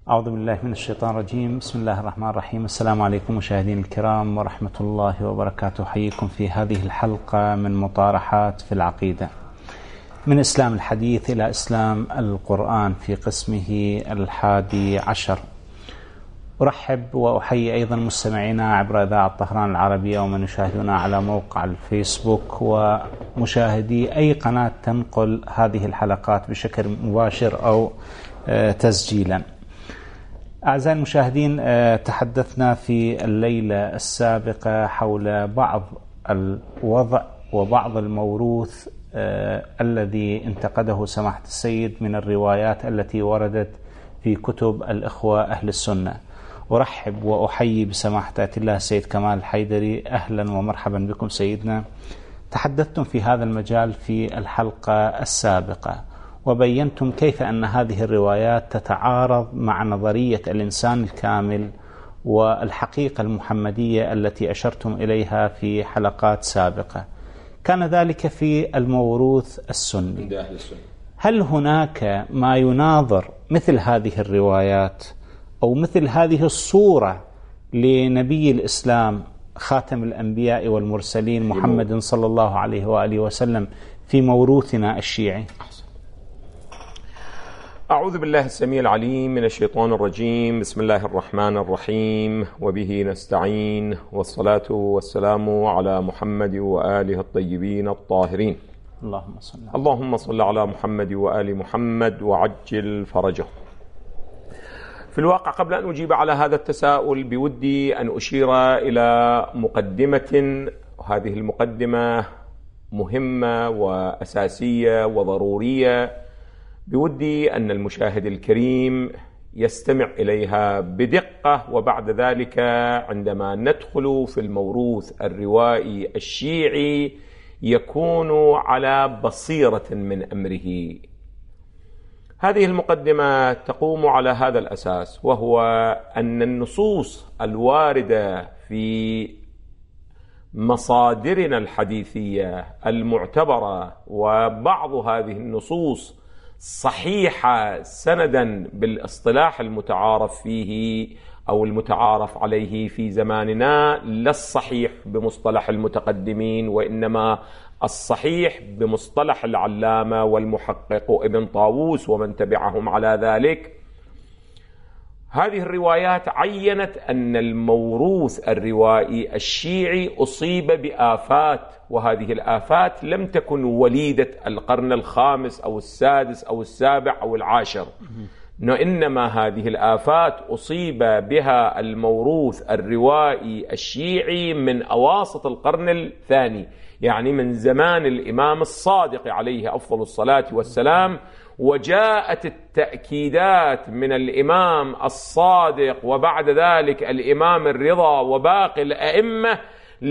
أعوذ بالله من الشيطان الرجيم. بسم الله الرحمن الرحيم. السلام عليكم مشاهدين الكرام ورحمة الله وبركاته. حييكم في هذه الحلقة من مطارحات في العقيدة، من إسلام الحديث إلى إسلام القرآن في قسمه 11. أرحب وأحيي أيضا مستمعينا عبر إذاعة طهران العربية ومن يشاهدنا على موقع الفيسبوك ومشاهدي أي قناة تنقل هذه الحلقات بشكل مباشر أو تسجيلا. أعزائي المشاهدين، تحدثنا في الليلة السابقة حول بعض الوضع وبعض الموروث الذي انتقده سماحة السيد من الروايات التي وردت في كتب الإخوة أهل السنة. أرحب وأحيي بسماحة الله السيد كمال الحيدري. أهلا ومرحبا بكم سيدنا. تحدثتم في هذا المجال في الحلقة السابقة وبينتم كيف أن هذه الروايات تتعارض مع نظرية الإنسان الكامل والحقيقة المحمدية التي أشرتم إليها في حلقات سابقة. كان ذلك في الموروث السني. هل هناك ما يناظر مثل هذه الروايات أو مثل هذه الصورة لنبي الإسلام خاتم الأنبياء والمرسلين محمد صلى الله عليه وآله وسلم في موروثنا الشيعي؟ أعوذ بالله السميع العليم من الشيطان الرجيم. بسم الله الرحمن الرحيم، وبه نستعين، والصلاة والسلام على محمد وآله الطيبين الطاهرين. اللهم صل على محمد وآل محمد وعجل فرجه. في الواقع قبل أن أجيب على هذا التساؤل بودي أن أشير إلى مقدمة، وهذه المقدمة مهمة وأساسية وضرورية، بودي أن المشاهد الكريم يستمع إليها بدقة، وبعد ذلك عندما ندخل في الموروث الروائي الشيعي يكون على بصيرة من أمره. هذه المقدمة تقوم على هذا الأساس، وهو أن النصوص الواردة في مصادرنا الحديثية المعتبرة، وبعض هذه النصوص صحيحة سندا بالاصطلاح المتعارف فيه أو المتعارف عليه في زماننا، لا الصحيح بمصطلح المتقدمين، وإنما الصحيح بمصطلح العلامة والمحقق ابن طاووس ومن تبعهم على ذلك. هذه الروايات عينت أن الموروث الروائي الشيعي أصيب بآفات، وهذه الآفات لم تكن وليدة القرن الخامس أو السادس أو السابع أو العاشر، إنما هذه الآفات أصيب بها الموروث الروائي الشيعي من أواسط القرن الثاني، يعني من زمان الإمام الصادق عليه أفضل الصلاة والسلام. وجاءت التأكيدات من الإمام الصادق وبعد ذلك الإمام الرضا وباقي الأئمة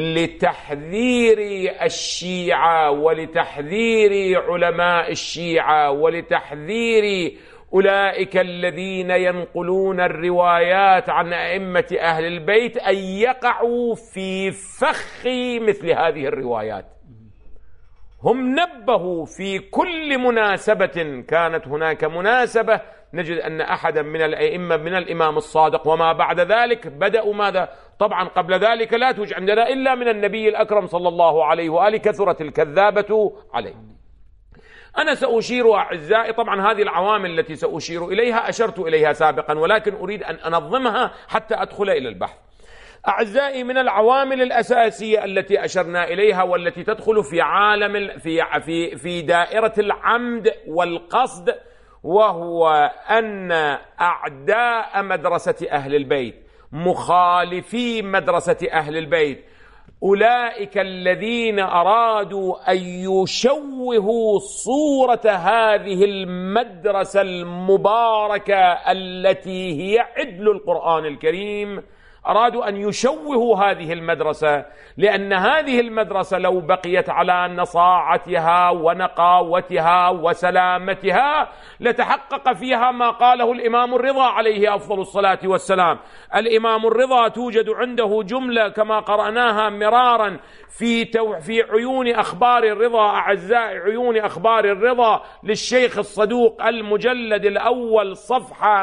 لتحذير الشيعة ولتحذير علماء الشيعة ولتحذير أولئك الذين ينقلون الروايات عن أئمة أهل البيت أن يقعوا في فخ مثل هذه الروايات. هم نبهوا في كل مناسبة كانت هناك مناسبة، نجد أن أحدا من الأئمة من الإمام الصادق وما بعد ذلك بدأوا ماذا؟ طبعا قبل ذلك لا توجد عندنا إلا من النبي الأكرم صلى الله عليه وآله، كثرت الكذابة عليه. أنا سأشير أعزائي، طبعا هذه العوامل التي سأشير إليها أشرت إليها سابقا، ولكن أريد أن أنظمها حتى أدخل إلى البحث. أعزائي، من العوامل الأساسية التي أشرنا إليها والتي تدخل في عالم في دائرة العمد والقصد، وهو أن أعداء مدرسة أهل البيت، مخالفي مدرسة أهل البيت، أولئك الذين أرادوا أن يشوهوا صورة هذه المدرسة المباركة التي هي عدل القرآن الكريم، أرادوا أن يشوهوا هذه المدرسة، لأن هذه المدرسة لو بقيت على نصاعتها ونقاوتها وسلامتها لتحقق فيها ما قاله الإمام الرضا عليه أفضل الصلاة والسلام. الإمام الرضا توجد عنده جملة كما قرأناها مرارا في عيون أخبار الرضا أعزائي، عيون أخبار الرضا للشيخ الصدوق المجلد الأول صفحة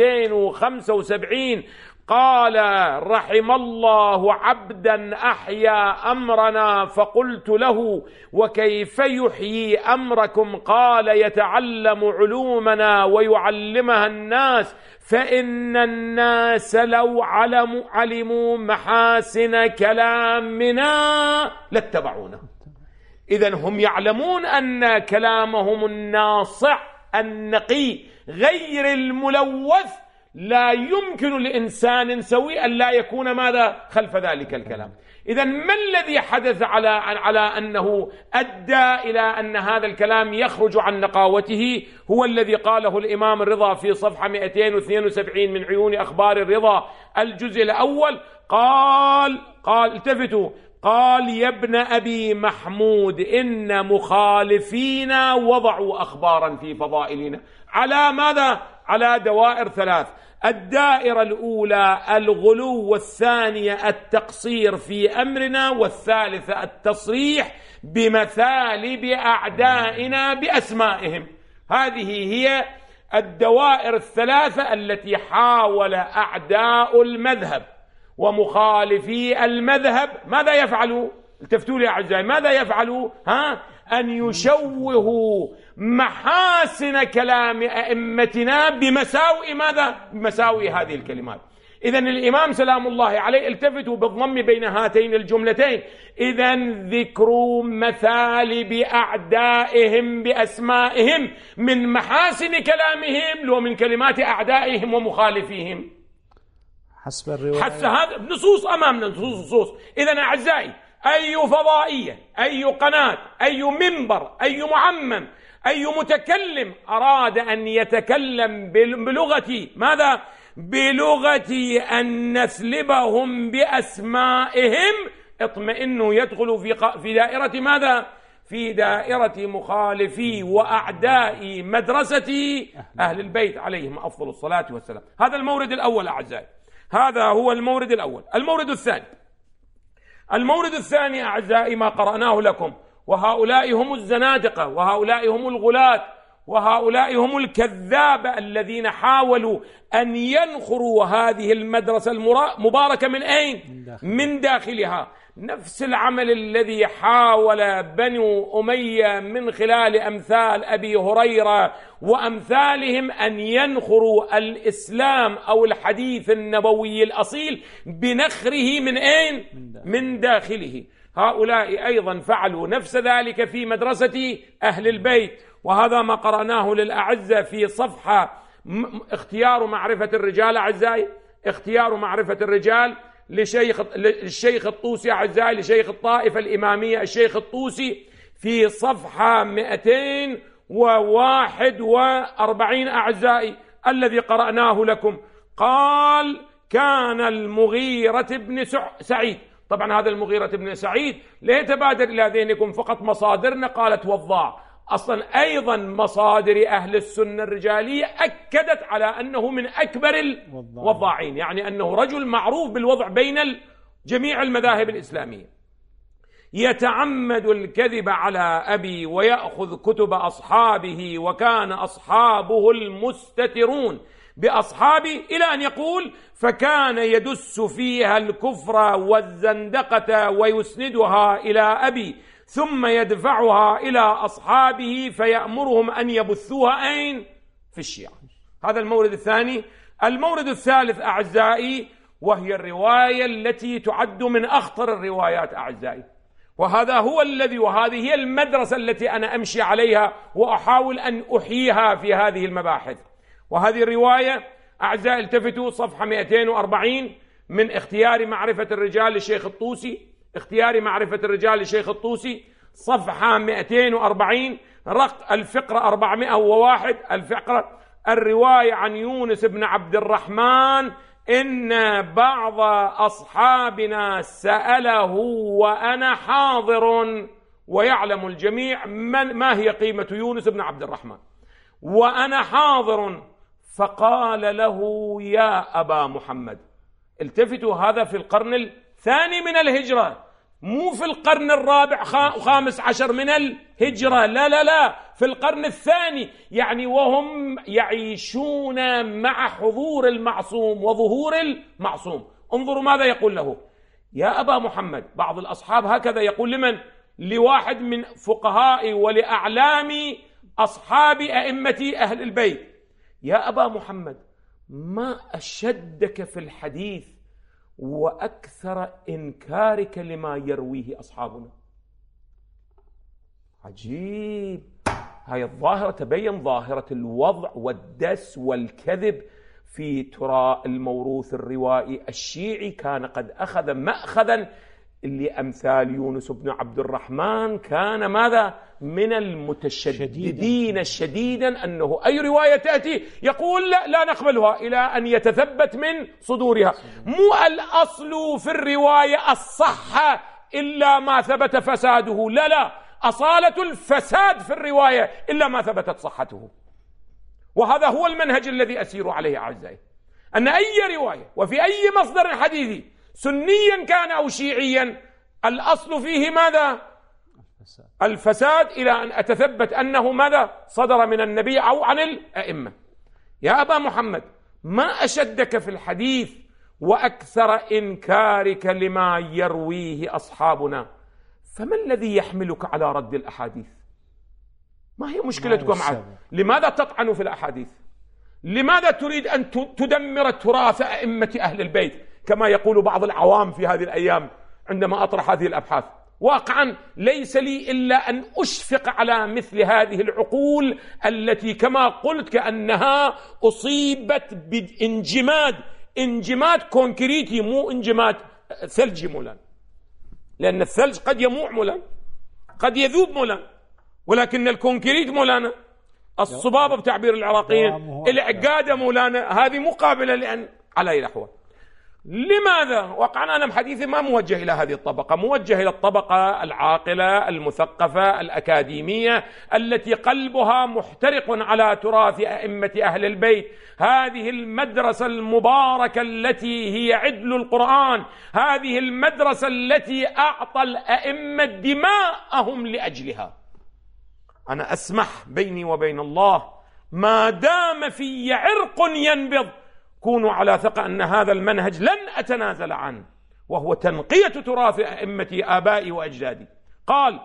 275، قال: رحم الله عبدا أحيا أمرنا فقلت له وكيف يحيي أمركم؟ قال: يتعلم علومنا ويعلمها الناس، فإن الناس لو علموا محاسن كلامنا لاتبعونا. إذن هم يعلمون أن كلامهم الناصع النقي غير الملوث لا يمكن لإنسان سوي أن لا يكون ماذا خلف ذلك الكلام. إذن ما الذي حدث على أنه أدى إلى أن هذا الكلام يخرج عن نقاوته؟ هو الذي قاله الإمام الرضا في صفحة 272 من عيون أخبار الرضا الجزء الأول. قال التفتوا، قال: يا ابن أبي محمود إن مخالفينا وضعوا أخبارا في فضائلنا على ماذا؟ على دوائر ثلاث: الدائرة الأولى الغلو، والثانية التقصير في أمرنا، والثالثة التصريح بمثالب أعدائنا بأسمائهم. هذه هي الدوائر الثلاثة التي حاول أعداء المذهب ومخالفي المذهب ماذا يفعلوا؟ التفتوا لي أعزائي، ماذا يفعلوا؟ أن يشوهوا محاسن كلام أئمتنا بمساوئ ماذا؟ بمساوئ هذه الكلمات. إذن الإمام سلام الله عليه التفتوا بالضم بين هاتين الجملتين. إذن ذكروا مثالب أعدائهم بأسمائهم من محاسن كلامهم ومن كلمات أعدائهم ومخالفيهم حسب الرواية. حتى هذا نصوص أمامنا، نصوص. إذن أعزائي، أي فضائية، أي قناة، أي منبر، أي معمم، أي متكلم أراد أن يتكلم بلغة ماذا؟ بلغة أن نسلبهم بأسمائهم، اطمئنوا يدخل في دائرة ماذا؟ في دائرة مخالفي وأعداء مدرسة أهل البيت عليهم أفضل الصلاة والسلام. هذا المورد الأول أعزائي، هذا هو المورد الأول. المورد الثاني أعزائي ما قرأناه لكم، وهؤلاء هم الزنادقة، وهؤلاء هم الغلاة، وهؤلاء هم الكذاب الذين حاولوا أن ينخروا هذه المدرسة المباركة من أين؟ من داخلها. نفس العمل الذي حاول بنو أمية من خلال أمثال أبي هريرة وأمثالهم أن ينخروا الإسلام أو الحديث النبوي الأصيل بنخره من أين؟ من داخله. هؤلاء أيضا فعلوا نفس ذلك في مدرسة أهل البيت، وهذا ما قرأناه للأعزة في صفحة اختيار معرفة الرجال أعزائي، اختيار معرفة الرجال للشيخ الطوسي أعزائي، لشيخ الطائفة الإمامية الشيخ الطوسي في صفحة 241 أعزائي الذي قرأناه لكم. قال: كان المغيرة بن سعيد. طبعا هذا المغيرة بن سعيد لا يتبادر إلى ذهنكم فقط مصادرنا قالت وضاع، أصلا أيضا مصادر أهل السنة الرجالية أكدت على أنه من أكبر الوضاعين، يعني أنه رجل معروف بالوضع بين جميع المذاهب الإسلامية. يتعمد الكذب على أبي ويأخذ كتب أصحابه، وكان أصحابه المستترون بأصحابه، إلى أن يقول: فكان يدس فيها الكفر والزندقة ويسندها إلى أبي، ثم يدفعها إلى أصحابه فيأمرهم أن يبثوها أين؟ في الشيعة. هذا المورد الثاني. المورد الثالث أعزائي، وهي الرواية التي تعد من أخطر الروايات أعزائي، وهذه هي المدرسة التي أنا أمشي عليها وأحاول أن أحييها في هذه المباحث. وهذه الرواية أعزائي التفتوا صفحة 240 من اختيار معرفة الرجال للشيخ الطوسي، اختيار معرفة الرجال للشيخ الطوسي صفحة 240 الفقرة 401 الفقرة. الرواية عن يونس بن عبد الرحمن إن بعض أصحابنا سأله وأنا حاضر، ويعلم الجميع ما هي قيمة يونس بن عبد الرحمن، وأنا حاضر، فقال له: يا أبا محمد. التفتوا، هذا في القرن الثاني من الهجرة، مو في القرن الرابع خامس عشر من الهجرة، لا لا لا، في القرن الثاني، يعني وهم يعيشون مع حضور المعصوم وظهور المعصوم. انظروا ماذا يقول له: يا أبا محمد. بعض الأصحاب هكذا يقول لمن؟ لواحد من فقهاء ولأعلام أصحاب أئمة أهل البيت: يا أبا محمد، ما أشدك في الحديث وأكثر إنكارك لما يرويه أصحابنا. عجيب، هاي الظاهرة تبين ظاهرة الوضع والدس والكذب في ترى الموروث الروائي الشيعي. كان قد أخذ مأخذا لأمثال يونس بن عبد الرحمن، كان ماذا؟ من المتشددين شديدا، أنه أي رواية تأتي يقول لا نقبلها إلى أن يتثبت من صدورها. مو الأصل في الرواية الصحة إلا ما ثبت فساده، لا لا، أصالة الفساد في الرواية إلا ما ثبتت صحته. وهذا هو المنهج الذي أسير عليه أعزائي، أن أي رواية وفي أي مصدر حديثي سنيا كان أو شيعيا الأصل فيه ماذا؟ الفساد، إلى أن أتثبت أنه ماذا؟ صدر من النبي أو عن الأئمة. يا أبا محمد، ما أشدك في الحديث وأكثر إنكارك لما يرويه أصحابنا، فما الذي يحملك على رد الأحاديث؟ ما هي مشكلتكم معه؟ لماذا تطعن في الأحاديث؟ لماذا تريد أن تدمر تراث أئمة أهل البيت كما يقول بعض العوام في هذه الأيام عندما أطرح هذه الأبحاث؟ واقعا ليس لي إلا أن أشفق على مثل هذه العقول التي كما قلت كأنها أصيبت بانجماد كونكريتي، مو انجماد ثلجي مولانا، لأن الثلج قد يموع مولانا، قد يذوب مولانا، ولكن الكونكريت مولانا، الصبابة بتعبير العراقيين، العقادة مولانا، هذه مقابلة لأن على أي الأحوال. لماذا؟ وقعنا أنا حديثي ما موجه إلى هذه الطبقة، موجه إلى الطبقة العاقلة المثقفة الأكاديمية التي قلبها محترق على تراث أئمة أهل البيت، هذه المدرسة المباركة التي هي عدل القرآن، هذه المدرسة التي أعطى الأئمة دماءهم لأجلها. أنا أسمح بيني وبين الله، ما دام في عرق ينبض كونوا على ثقة أن هذا المنهج لن أتنازل عنه، وهو تنقية تراث أئمة آبائي وأجدادي. قال: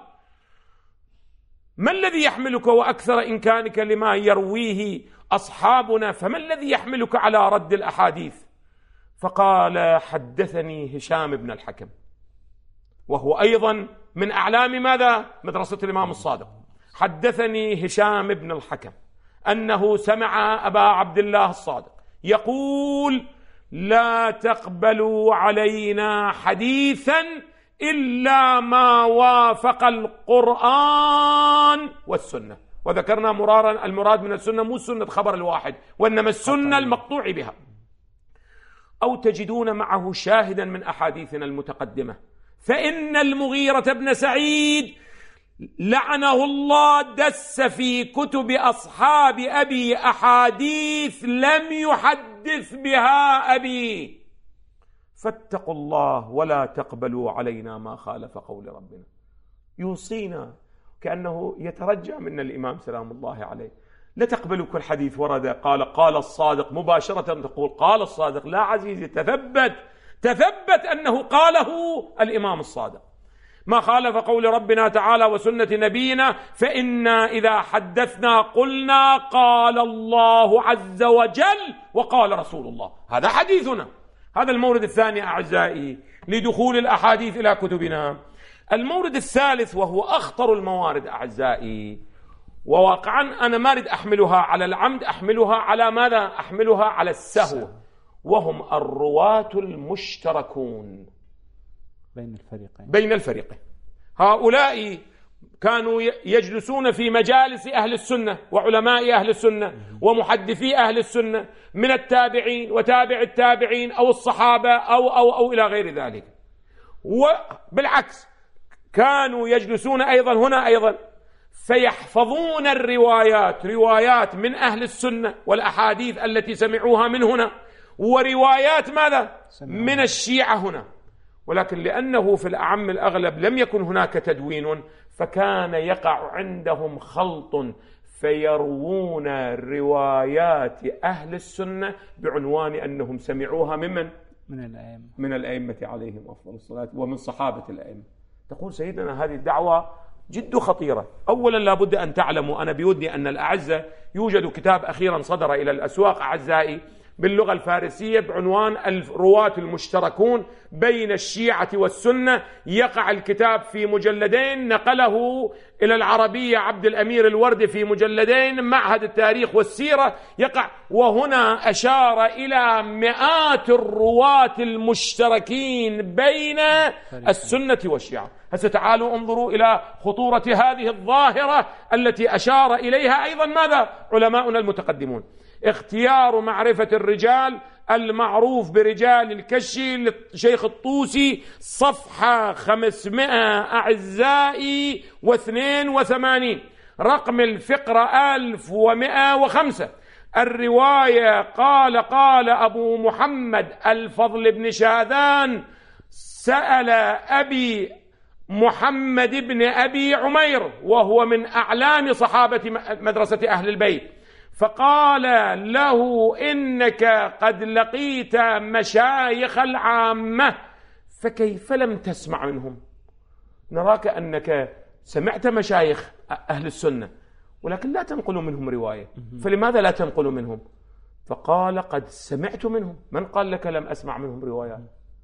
ما الذي يحملك وأكثر إنكارك لما يرويه أصحابنا، فما الذي يحملك على رد الأحاديث؟ فقال: حدثني هشام بن الحكم، وهو أيضا من أعلام ماذا؟ مدرسة الإمام الصادق. حدثني هشام بن الحكم أنه سمع أبا عبد الله الصادق يقول: لا تقبلوا علينا حديثا إلا ما وافق القرآن والسنة. وذكرنا مرارا المراد من السنة مو سنة خبر الواحد، وإنما السنة المقطوع بها. أو تجدون معه شاهدا من أحاديثنا المتقدمة، فإن المغيرة بن سعيد لعنه الله دس في كتب أصحاب أبي أحاديث لم يحدث بها أبي، فاتقوا الله ولا تقبلوا علينا ما خالف قول ربنا. يوصينا كأنه يترجى منا الإمام سلام الله عليه، لا تقبلوا كل حديث ورد قال الصادق مباشرة تقول قال الصادق. لا عزيزي، تثبت أنه قاله الإمام الصادق، ما خالف قول ربنا تعالى وسنة نبينا، فإنا إذا حدثنا قلنا قال الله عز وجل وقال رسول الله. هذا حديثنا. هذا المورد الثاني أعزائي لدخول الأحاديث إلى كتبنا. المورد الثالث وهو أخطر الموارد أعزائي، وواقعا أنا ما أريد أحملها على العمد، أحملها على ماذا؟ أحملها على السهو، وهم الرواة المشتركون بين الفريقين. هؤلاء كانوا يجلسون في مجالس أهل السنة وعلماء أهل السنة ومحدثي أهل السنة من التابعين وتابع التابعين أو الصحابة أو إلى غير ذلك. وبالعكس كانوا يجلسون أيضا هنا أيضا فيحفظون روايات من أهل السنة والأحاديث التي سمعوها من هنا، وروايات ماذا؟ من الشيعة هنا. ولكن لأنه في الأعم الأغلب لم يكن هناك تدوين، فكان يقع عندهم خلط، فيروون روايات أهل السنة بعنوان أنهم سمعوها من الأئمة عليهم أفضل الصلاة ومن صحابة الأئمة. تقول سيدنا هذه الدعوة جد خطيرة. أولا لابد أن تعلموا، أنا بودي أن الأعزة يوجد كتاب أخيرا صدر إلى الأسواق أعزائي باللغة الفارسية بعنوان الرواة المشتركون بين الشيعة والسنة. يقع الكتاب في مجلدين، نقله إلى العربية عبد الأمير الوردي في مجلدين، معهد التاريخ والسيرة يقع. وهنا أشار إلى مئات الرواة المشتركين بين السنة والشيعة. هسه تعالوا انظروا إلى خطورة هذه الظاهرة التي أشار إليها أيضا ماذا؟ علماؤنا المتقدمون. اختيار معرفة الرجال المعروف برجال الكشي للشيخ الطوسي، صفحة 500 أعزائي و82، رقم الفقرة 1105. الرواية قال أبو محمد الفضل بن شاذان سأل أبي محمد بن أبي عمير، وهو من أعلام صحابة مدرسة أهل البيت، فقال له إنك قد لقيت مشايخ العامة فكيف لم تسمع منهم؟ نراك أنك سمعت مشايخ أهل السنة ولكن لا تنقل منهم رواية، فلماذا لا تنقل منهم؟ فقال قد سمعت منهم. من قال لك لم أسمع منهم روايات؟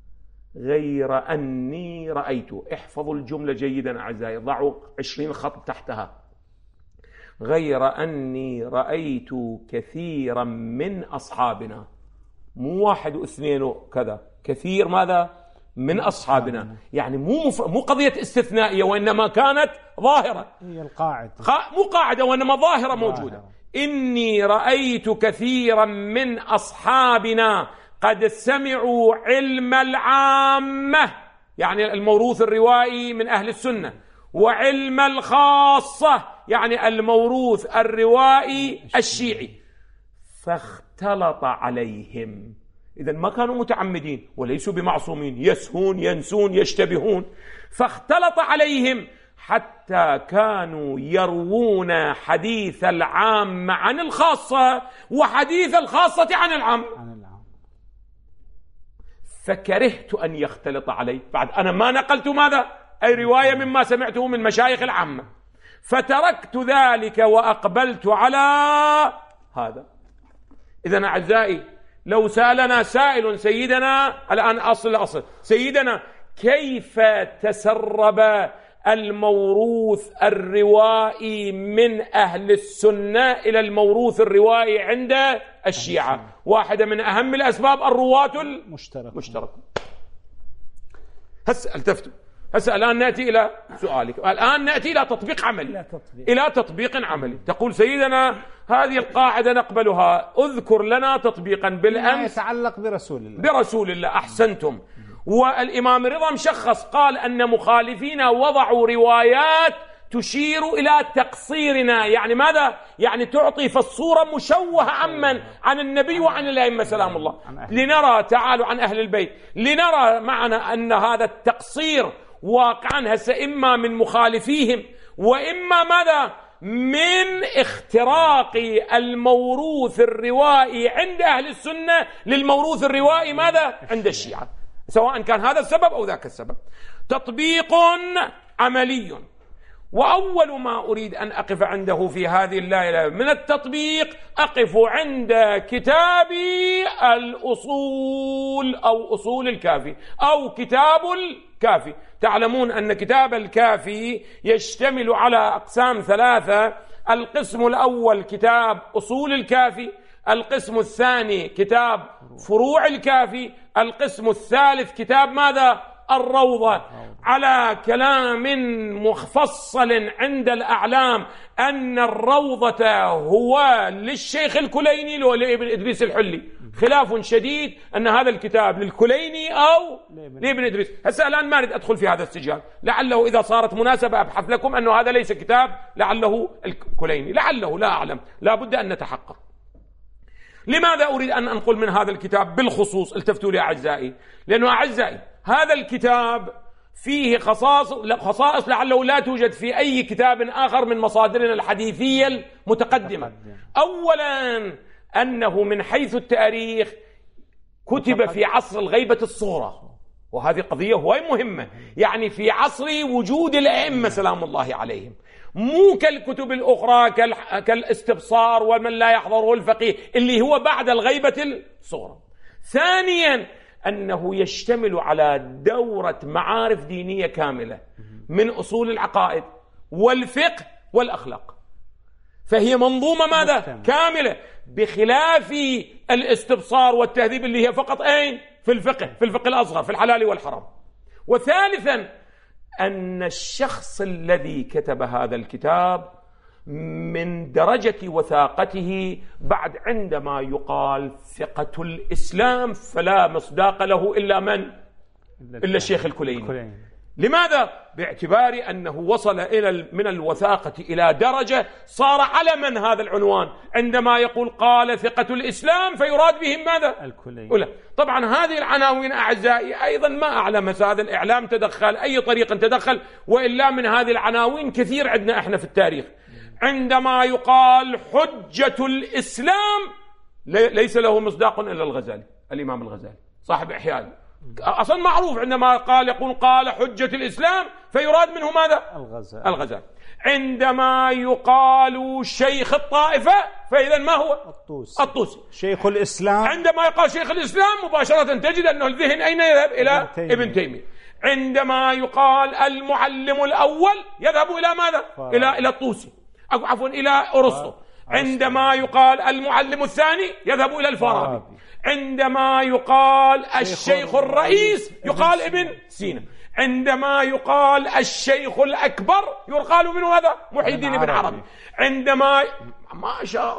غير أني رأيت، احفظوا الجملة جيدا أعزائي، ضعوا 20 خط تحتها، غير أني رأيت كثيرا من أصحابنا، مو واحد واثنين كذا، كثير ماذا؟ من أصحابنا. يعني مو قضية استثنائية، وإنما كانت ظاهرة، هي القاعدة مو قاعدة وإنما ظاهرة موجودة. إني رأيت كثيرا من أصحابنا قد سمعوا علم العامة، يعني الموروث الروائي من أهل السنة، وعلم الخاصة يعني الموروث الروائي الشيعي، فاختلط عليهم. إذن ما كانوا متعمدين وليسوا بمعصومين، يسهون ينسون يشتبهون، فاختلط عليهم حتى كانوا يروون حديث العام عن الخاصة وحديث الخاصة عن العام. فكرهت أن يختلط علي، بعد أنا ما نقلت ماذا؟ أي رواية مما سمعته من مشايخ العامة، فتركت ذلك وأقبلت على هذا. إذن أعزائي لو سألنا سائل سيدنا الآن أصل سيدنا كيف تسرب الموروث الروائي من أهل السنة إلى الموروث الروائي عند الشيعة؟ واحدة من أهم الأسباب الرواة المشترك. التفتوا هسه الآن نأتي إلى سؤالك، الآن نأتي إلى تطبيق عملي، إلى تطبيق عملي. تقول سيدنا هذه القاعدة نقبلها، اذكر لنا تطبيقا بالأمس يتعلق برسول الله. أحسنتم. والإمام رضا مشخص قال أن مخالفينا وضعوا روايات تشير إلى تقصيرنا، يعني ماذا؟ يعني تعطي في الصورة مشوهة عن النبي وعن الأئمة سلام الله. لنرى، تعالوا عن أهل البيت، لنرى معنا أن هذا التقصير واقعا هسه إما من مخالفيهم وإما ماذا؟ من اختراق الموروث الروائي عند أهل السنة للموروث الروائي ماذا؟ عند الشيعة، سواء كان هذا السبب أو ذاك السبب. تطبيق عملي، وأول ما أريد أن أقف عنده في هذه الليلة من التطبيق أقف عند كتاب الأصول أو أصول الكافي أو كتاب الكافي. تعلمون أن كتاب الكافي يشتمل على أقسام ثلاثة: القسم الأول كتاب أصول الكافي، القسم الثاني كتاب فروع الكافي، القسم الثالث كتاب ماذا؟ الروضة على كلام مفصل عند الأعلام أن الروضة هو للشيخ الكليني ولابن إدريس الحلي. خلاف شديد أن هذا الكتاب للكليني أو لابن إدريس. هسه الآن ما أريد أدخل في هذا السجال، لعله إذا صارت مناسبة أبحث لكم أنه هذا ليس كتاب لعله الكليني، لعله، لا أعلم، لا بد أن نتحقق. لماذا أريد أن أنقل من هذا الكتاب بالخصوص؟ التفتوا لي أعزائي، لأنه أعزائي هذا الكتاب فيه خصائص لعله لا توجد في أي كتاب آخر من مصادرنا الحديثية المتقدمة. أولا أنه من حيث التاريخ كتب في عصر الغيبة الصغرى، وهذه قضية هواي مهمة، يعني في عصر وجود الأئمة سلام الله عليهم، مو كالكتب الأخرى كالاستبصار ومن لا يحضره الفقيه اللي هو بعد الغيبة الصغرى. ثانيا أنه يشتمل على دورة معارف دينية كاملة من أصول العقائد والفقه والأخلاق، فهي منظومة ماذا؟ كاملة، بخلاف الاستبصار والتهذيب اللي هي فقط أين؟ في الفقه الأصغر، في الحلال والحرام. وثالثا أن الشخص الذي كتب هذا الكتاب من درجة وثاقته بعد عندما يقال ثقة الإسلام فلا مصداق له إلا من؟ إلا الشيخ الكليني. لماذا؟ باعتبار أنه وصل من الوثاقة إلى درجة صار علما هذا العنوان، عندما يقول قال ثقة الإسلام فيراد بهم ماذا؟ الكليني. طبعا هذه العناوين أعزائي أيضا ما أعلم هذا الإعلام تدخل أي طريق تدخل، وإلا من هذه العناوين كثير عندنا إحنا في التاريخ. عندما يقال حجة الإسلام ليس له مصداق إلا الغزالي، الإمام الغزالي صاحب إحياء، أصلا معروف عندما يقول قال حجة الإسلام فيراد منه ماذا؟ الغزالي. عندما يقال شيخ الطائفة فإذا ما هو؟ الطوسي. شيخ الإسلام، عندما يقال شيخ الإسلام مباشرة تجد أنه الذهن أين يذهب؟ إلى ابن تيمية. عندما يقال المعلم الأول يذهب إلى ماذا؟ إلى الطوسي، عفوا إلى أرسطو. عندما يقال المعلم الثاني يذهب إلى الفارابي. عندما يقال الشيخ الرئيس يقال ابن سينا. عندما يقال الشيخ الأكبر يقال منه هذا محي الدين بن عربي. عندما ما شاء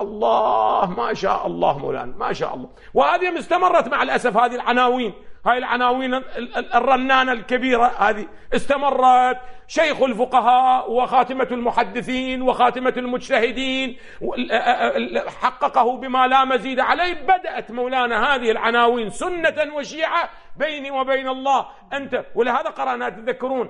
الله مولانا ما شاء الله. وهذه استمرت مع الأسف، هذه العناوين، هاي العناوين الرنانة الكبيرة هذه استمرت. شيخ الفقهاء وخاتمة المحدثين وخاتمة المجتهدين حققه بما لا مزيد عليه. بدأت مولانا هذه العناوين سنة وشيعة بيني وبين الله أنت. ولهذا قرأنا تذكرون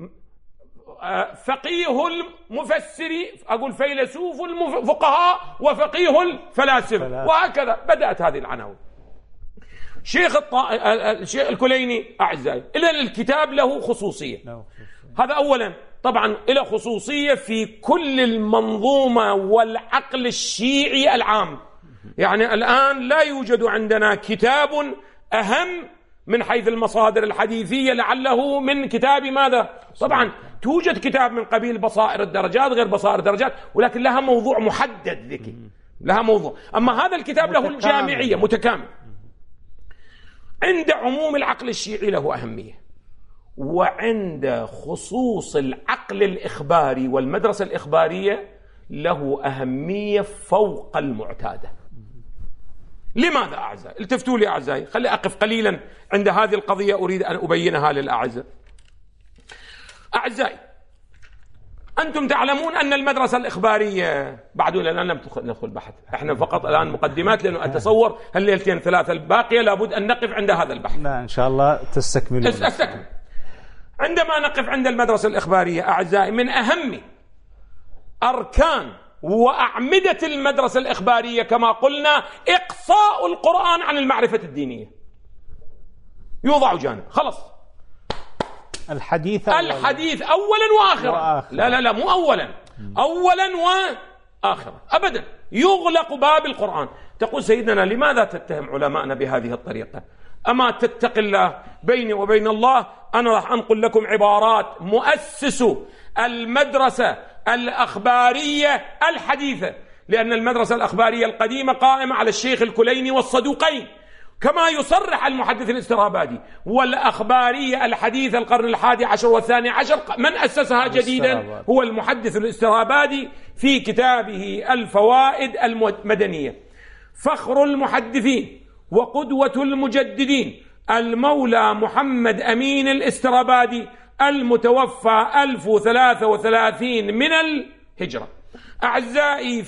فقيه المفسر، أقول فيلسوف الفقهاء وفقيه الفلاسفة، وهكذا بدأت هذه العناوين. شيخ الكليني أعزائي إلا الكتاب له خصوصية، هذا أولا. طبعا له خصوصية في كل المنظومة والعقل الشيعي العام، يعني الآن لا يوجد عندنا كتاب أهم من حيث المصادر الحديثية لعله من كتاب ماذا؟ طبعا توجد كتاب من قبيل بصائر الدرجات غير بصائر الدرجات، ولكن لها موضوع محدد ذكي، لها موضوع. أما هذا الكتاب له الجامعية متكامل. عند عموم العقل الشيعي له أهمية، وعند خصوص العقل الإخباري والمدرسة الإخبارية له أهمية فوق المعتادة. لماذا أعزائي؟ التفتوا لي أعزائي، خلي أقف قليلا عند هذه القضية أريد أن أبينها للأعزاء. أعزائي أنتم تعلمون أن المدرسة الإخبارية بعد الآن لم ندخل بحث، إحنا فقط الآن مقدمات، لأنه أتصور هالليلتين ثلاثة الباقية لابد أن نقف عند هذا البحث. لا إن شاء الله تستكملون. أستكمل. عندما نقف عند المدرسة الإخبارية أعزائي، من أهم أركان وأعمدة المدرسة الإخبارية كما قلنا إقصاء القرآن عن المعرفة الدينية، يوضع جانب خلص. الحديث أولا وآخرا. لا مو أولا وآخرا أبدا، يغلق باب القرآن. تقول سيدنا لماذا تتهم علماءنا بهذه الطريقة؟ أما تتق الله بيني وبين الله، أنا راح أنقل لكم عبارات مؤسس المدرسة الأخبارية الحديثة، لأن المدرسة الأخبارية القديمة قائمة على الشيخ الكليني والصدوقين، كما يصرح المحدث الاسترابادي. والأخبارية الحديث القرن 11 والثاني عشر من أسسها جديدا هو المحدث الاسترابادي في كتابه الفوائد المدنية. فخر المحدثين وقدوة المجددين المولى محمد أمين الاسترابادي المتوفى 1033 من الهجرة. أعزائي،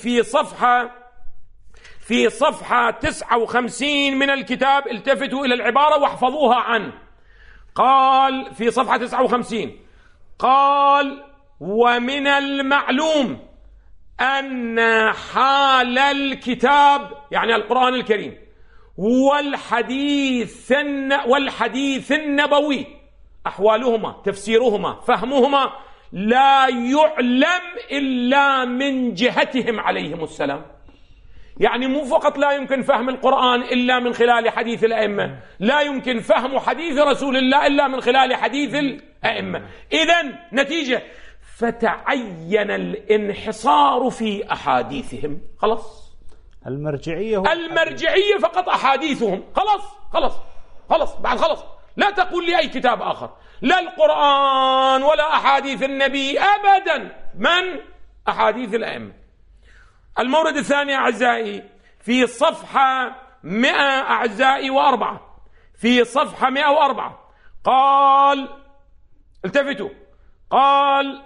في صفحة 59 من الكتاب التفتوا إلى العبارة واحفظوها عنه. قال في صفحة 59 قال: ومن المعلوم أن حال الكتاب يعني القرآن الكريم والحديث النبوي أحوالهما تفسيرهما فهمهما لا يعلم إلا من جهتهم عليهم السلام. يعني مو فقط لا يمكن فهم القرآن إلا من خلال حديث الأئمة، لا يمكن فهم حديث رسول الله إلا من خلال حديث الأئمة. إذن نتيجة فتعين الانحصار في أحاديثهم. خلاص، المرجعية فقط أحاديثهم. خلاص بعد خلاص، لا تقول لي أي كتاب آخر، لا القرآن ولا أحاديث النبي أبدا، من أحاديث الأئمة. المورد الثاني أعزائي في صفحة 100 أعزائي و4، في صفحة 104 قال: التفتوا، قال: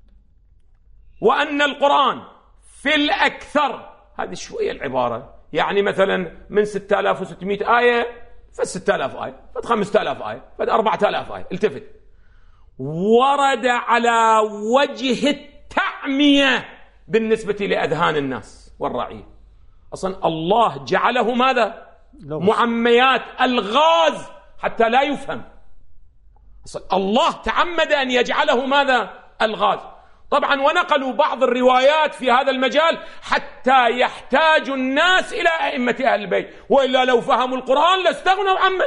وأن القرآن في الأكثر، هذه شوية العبارة، يعني مثلا من 6600 آية فد 6000 آية، فد 5000 آية، فد 4000 آية. التفت، ورد على وجه التعمية بالنسبة لأذهان الناس والرعية. أصلا الله جعله ماذا؟ معميات، الغاز حتى لا يفهم. أصلا الله تعمد أن يجعله ماذا؟ الغاز. طبعا ونقلوا بعض الروايات في هذا المجال حتى يحتاج الناس إلى أئمة أهل البيت، وإلا لو فهموا القرآن لاستغنوا عمن.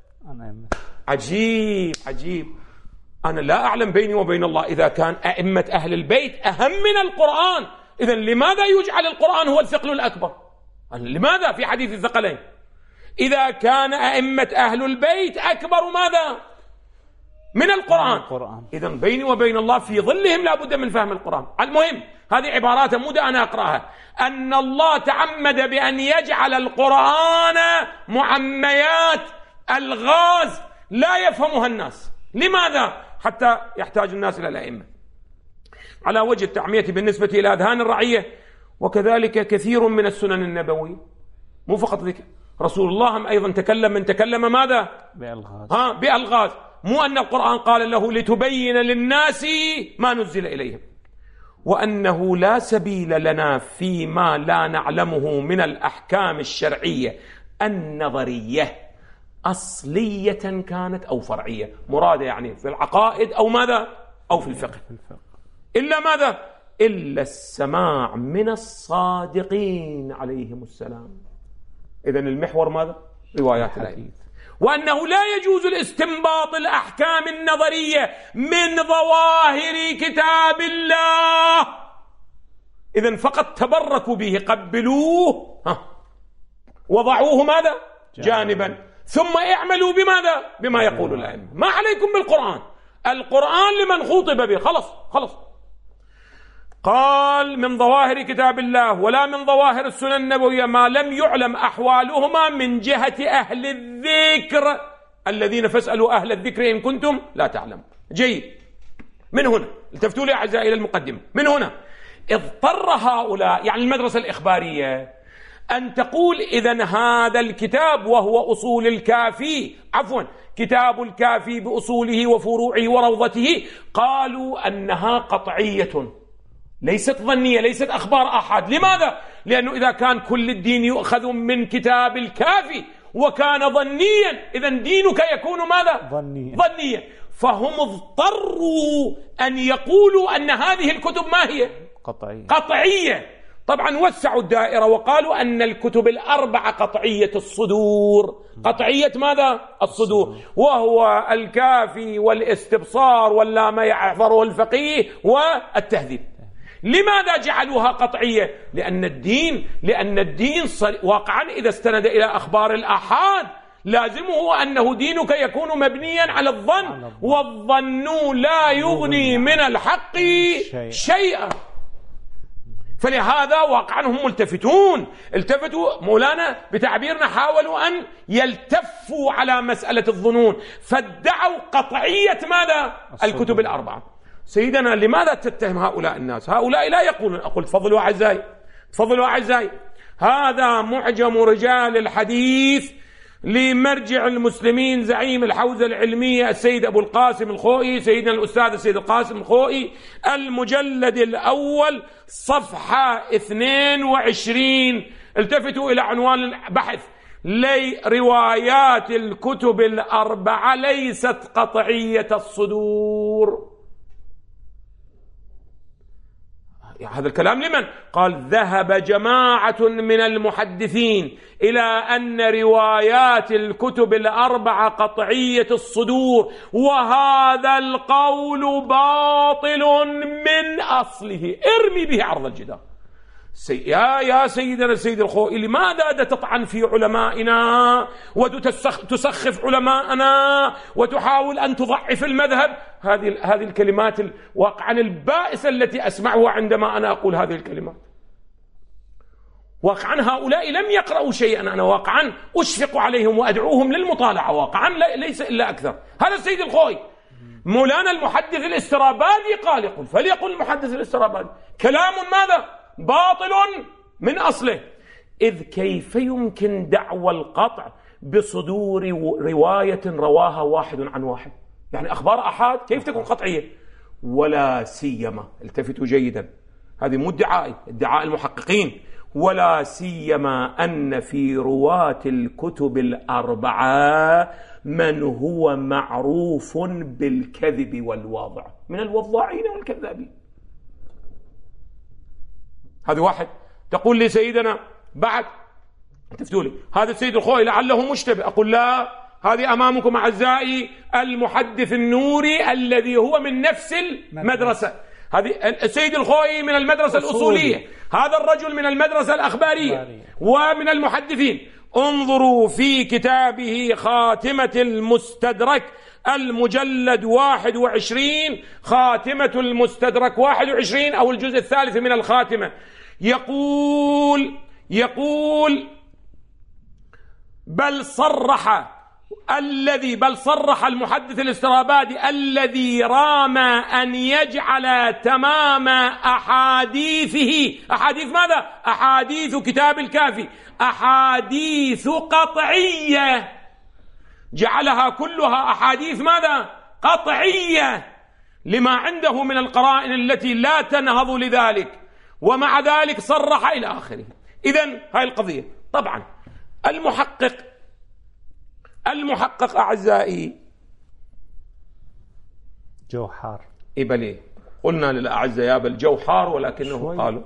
عجيب. أنا لا أعلم بيني وبين الله إذا كان أئمة أهل البيت أهم من القرآن، إذن لماذا يجعل القرآن هو الثقل الأكبر؟ لماذا في حديث الثقلين؟ إذا كان أئمة أهل البيت أكبر ماذا؟ من القرآن. إذن بيني وبين الله في ظلهم لا بد من فهم القرآن. المهم، هذه عبارات مو أنا أقرأها، أن الله تعمد بأن يجعل القرآن معميات، الغاز لا يفهمها الناس. لماذا؟ حتى يحتاج الناس إلى الأئمة على وجه التعمية بالنسبة إلى أذهان الرعية. وكذلك كثير من السنن النبوية، مو فقط ذكر رسول الله أيضا تكلم ماذا؟ بألغاز. مو أن القرآن قال له لتبين للناس ما نزل إليهم، وأنه لا سبيل لنا فيما لا نعلمه من الأحكام الشرعية النظرية أصلية كانت أو فرعية، مرادة يعني في العقائد أو ماذا؟ أو في الفقه، إلا ماذا؟ إلا السماع من الصادقين عليهم السلام. إذن المحور ماذا؟ روايات الحديث. وأنه لا يجوز الاستنباط الأحكام النظرية من ظواهر كتاب الله. إذن فقط تبركوا به، قبلوه وضعوه ماذا؟ جانبا، ثم اعملوا بماذا؟ بما يقول الأئمة. ما عليكم بالقرآن، القرآن لمن خطب به. خلص. قال: من ظواهر كتاب الله ولا من ظواهر السنن النبوية ما لم يعلم أحوالهما من جهة أهل الذكر الذين فاسألوا أهل الذكر إن كنتم لا تعلمون. جيد. من هنا التفتوا لي أعزائي إلى المقدمة. من هنا اضطر هؤلاء، يعني المدرسة الإخبارية، أن تقول إذن هذا الكتاب وهو أصول الكافي، كتاب الكافي بأصوله وفروعه وروضته، قالوا أنها قطعية ليست ظنية، ليست أخبار أحد. لماذا؟ لأنه إذا كان كل الدين يؤخذ من كتاب الكافي وكان ظنيا، إذن دينك يكون ماذا؟ ظنيا. فهم اضطروا أن يقولوا أن هذه الكتب ما هي؟ قطعية. طبعا وسعوا الدائرة وقالوا أن الكتب الأربعة قطعية الصدور. قطعية ماذا؟ الصدور، وهو الكافي والاستبصار واللام يحفظه الفقيه والتهذيب. لماذا جعلوها قطعية؟ لأن الدين واقعا إذا استند إلى أخبار الآحاد لازمه أنه دينك يكون مبنيا على الظن، والظن لا يغني من الحق شيئا. فلهذا واقعا هم التفتوا مولانا بتعبيرنا، حاولوا أن يلتفوا على مسألة الظنون، فادعوا قطعية ماذا؟ الكتب الأربعة. سيدنا لماذا تتهم هؤلاء الناس؟ هؤلاء لا يقولون. أقول تفضلوا أعزائي، هذا معجم رجال الحديث لمرجع المسلمين زعيم الحوزة العلمية السيد أبو القاسم الخوئي، سيدنا الأستاذ السيد القاسم الخوئي، المجلد الأول صفحة 22. التفتوا إلى عنوان البحث: روايات الكتب الأربعة ليست قطعية الصدور. هذا الكلام لمن؟ قال: ذهب جماعة من المحدثين إلى أن روايات الكتب الأربعة قطعية الصدور، وهذا القول باطل من أصله. ارمي به عرض الجدار. يا سيدنا السيد الخوئي، لماذا تطعن في علمائنا وتسخف علماءنا وتحاول أن تضعف المذهب؟ هذه الكلمات واقعا البائسة التي أسمعها عندما أنا أقول هذه الكلمات. واقعا هؤلاء لم يقرأوا شيئا، أنا واقعا أشفق عليهم وأدعوهم للمطالعة، واقعا ليس إلا أكثر. هذا السيد الخوئي. مولانا المحدث الاسترابادي قال، يقول فليقل المحدث الاسترابادي كلام ماذا؟ باطل من أصله. إذ كيف يمكن دعوى القطع بصدور رواية رواها واحد عن واحد؟ يعني أخبار أحاد كيف تكون قطعية؟ ولا سيما، التفتوا جيدا، هذه مو ادعاء المحققين، ولا سيما أن في رواة الكتب الأربعة من هو معروف بالكذب والواضع، من الوضاعين والكذابين. هذا واحد. تقول لي سيدنا بعد تفتوا لي هذا السيد الخوئي لعله مشتبه. أقول لا، هذه أمامكم أعزائي المحدث النوري الذي هو من نفس المدرسة. هذه السيد الخوئي من المدرسة الأصولية، هذا الرجل من المدرسة الأخبارية ومن المحدثين. انظروا في كتابه خاتمة المستدرك المجلد 21، خاتمة المستدرك 21 أو الجزء الثالث من الخاتمة، يقول بل صرح المحدث الاسترابادي الذي رام أن يجعل تمام أحاديثه، أحاديث ماذا؟ أحاديث كتاب الكافي أحاديث قطعية، جعلها كلها أحاديث ماذا؟ قطعية، لما عنده من القرائن التي لا تنهض لذلك، ومع ذلك صرح إلى آخره. إذن هاي القضية. طبعا المحقق أعزائي جوحار إبلي، قلنا للأعزاء يا بل جوحار، ولكنه قالوا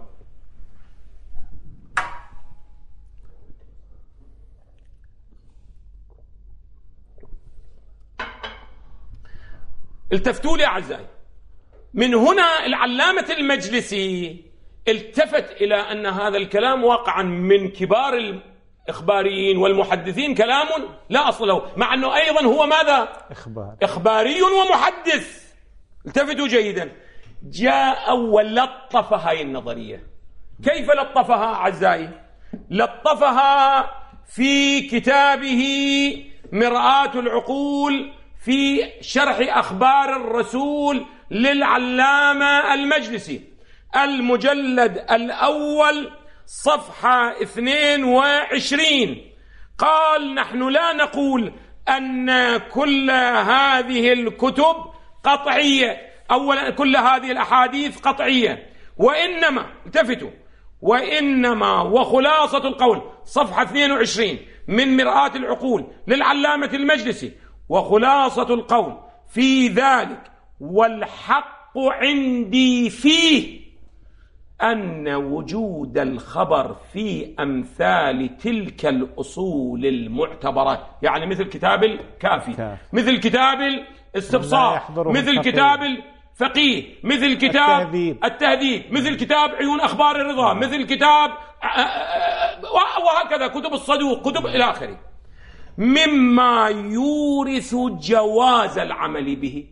التفتوا لي أعزائي. من هنا العلامة المجلسي التفت إلى أن هذا الكلام واقعا من كبار الإخباريين والمحدثين كلام لا أصل له، مع أنه أيضا هو ماذا؟ إخباري ومحدث. التفتوا جيدا. جاء ولطف هاي النظرية. كيف لطفها أعزائي؟ لطفها في كتابه مرآة العقول في شرح أخبار الرسول للعلامة المجلسي، المجلد الأول صفحة 22. قال: نحن لا نقول أن كل هذه الكتب قطعية، أولا كل هذه الأحاديث قطعية، وإنما التفتوا، وإنما وخلاصة القول صفحة 22 من مرآة العقول للعلامة المجلسي، وخلاصة القول في ذلك والحق عندي فيه أن وجود الخبر في أمثال تلك الأصول المعتبرة، يعني مثل كتاب الكافي، مثل كتاب الاستبصار، مثل كتاب الفقيه، مثل كتاب التهذيب، مثل كتاب عيون أخبار الرضا، مثل كتاب وهكذا كتب الصدوق، كتب إلى آخره. مما يورث جواز العمل به.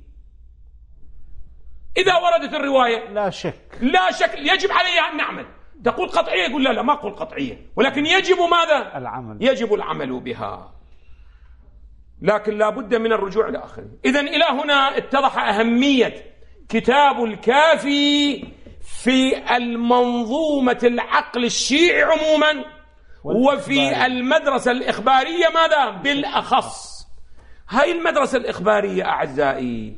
إذا وردت الرواية لا شك يجب عليها أن نعمل. تقول قطعية، يقول لا ما أقول قطعية، ولكن يجب ماذا؟ العمل. يجب العمل بها، لكن لا بد من الرجوع إلى آخره. إذن إلى هنا اتضح أهمية كتاب الكافي في المنظومة العقل الشيعي عموما، وفي المدرسة الإخبارية ماذا؟ بالأخص. هاي المدرسة الإخبارية أعزائي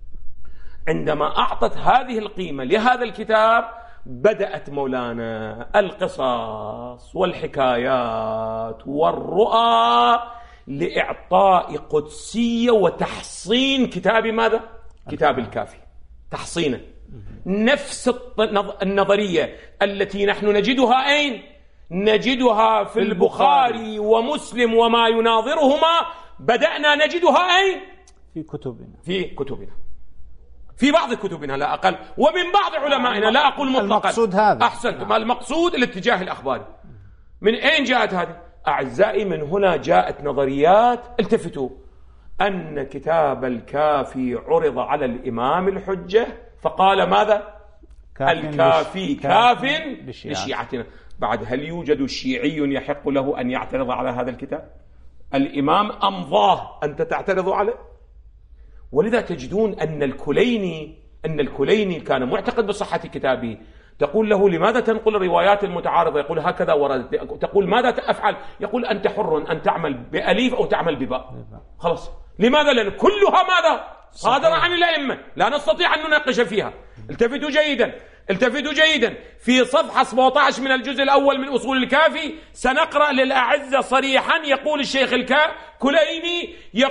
عندما أعطت هذه القيمة لهذا الكتاب بدأت مولانا القصص والحكايات والرؤى لإعطاء قدسية وتحصين كتاب ماذا؟ كتاب الكافي، تحصينه. نفس النظرية التي نحن نجدها أين؟ نجدها في البخاري ومسلم وما يناظرهما، بدأنا نجدها أين؟ في كتبنا، في بعض كتبنا لا أقل، ومن بعض علمائنا، لا أقول مطلقا. المقصود هذا. أحسنت، المقصود الاتجاه الأخباري. من أين جاءت هذه؟ أعزائي من هنا جاءت نظريات. التفتوا أن كتاب الكافي عرض على الإمام الحجة فقال ماذا؟ الكافي كاف لشيعتنا. بعد هل يوجد شيعي يحق له أن يعترض على هذا الكتاب؟ الإمام أمضاه، أنت تعترض عليه؟ ولذا تجدون أن الكليني كان معتقد بصحة كتابه. تقول له لماذا تنقل الروايات المتعارضة؟ يقول هكذا وردت. تقول ماذا أفعل؟ يقول أنت حر أن تعمل بأليف أو تعمل بباء. خلاص. لماذا؟ لأن كلها ماذا؟ صادرة عن الأئمة، لا نستطيع أن نناقش فيها. التفتوا جيدا في صفحة 17 من الجزء الأول من أصول الكافي سنقرأ للأعزة صريحا. يقول الشيخ كليني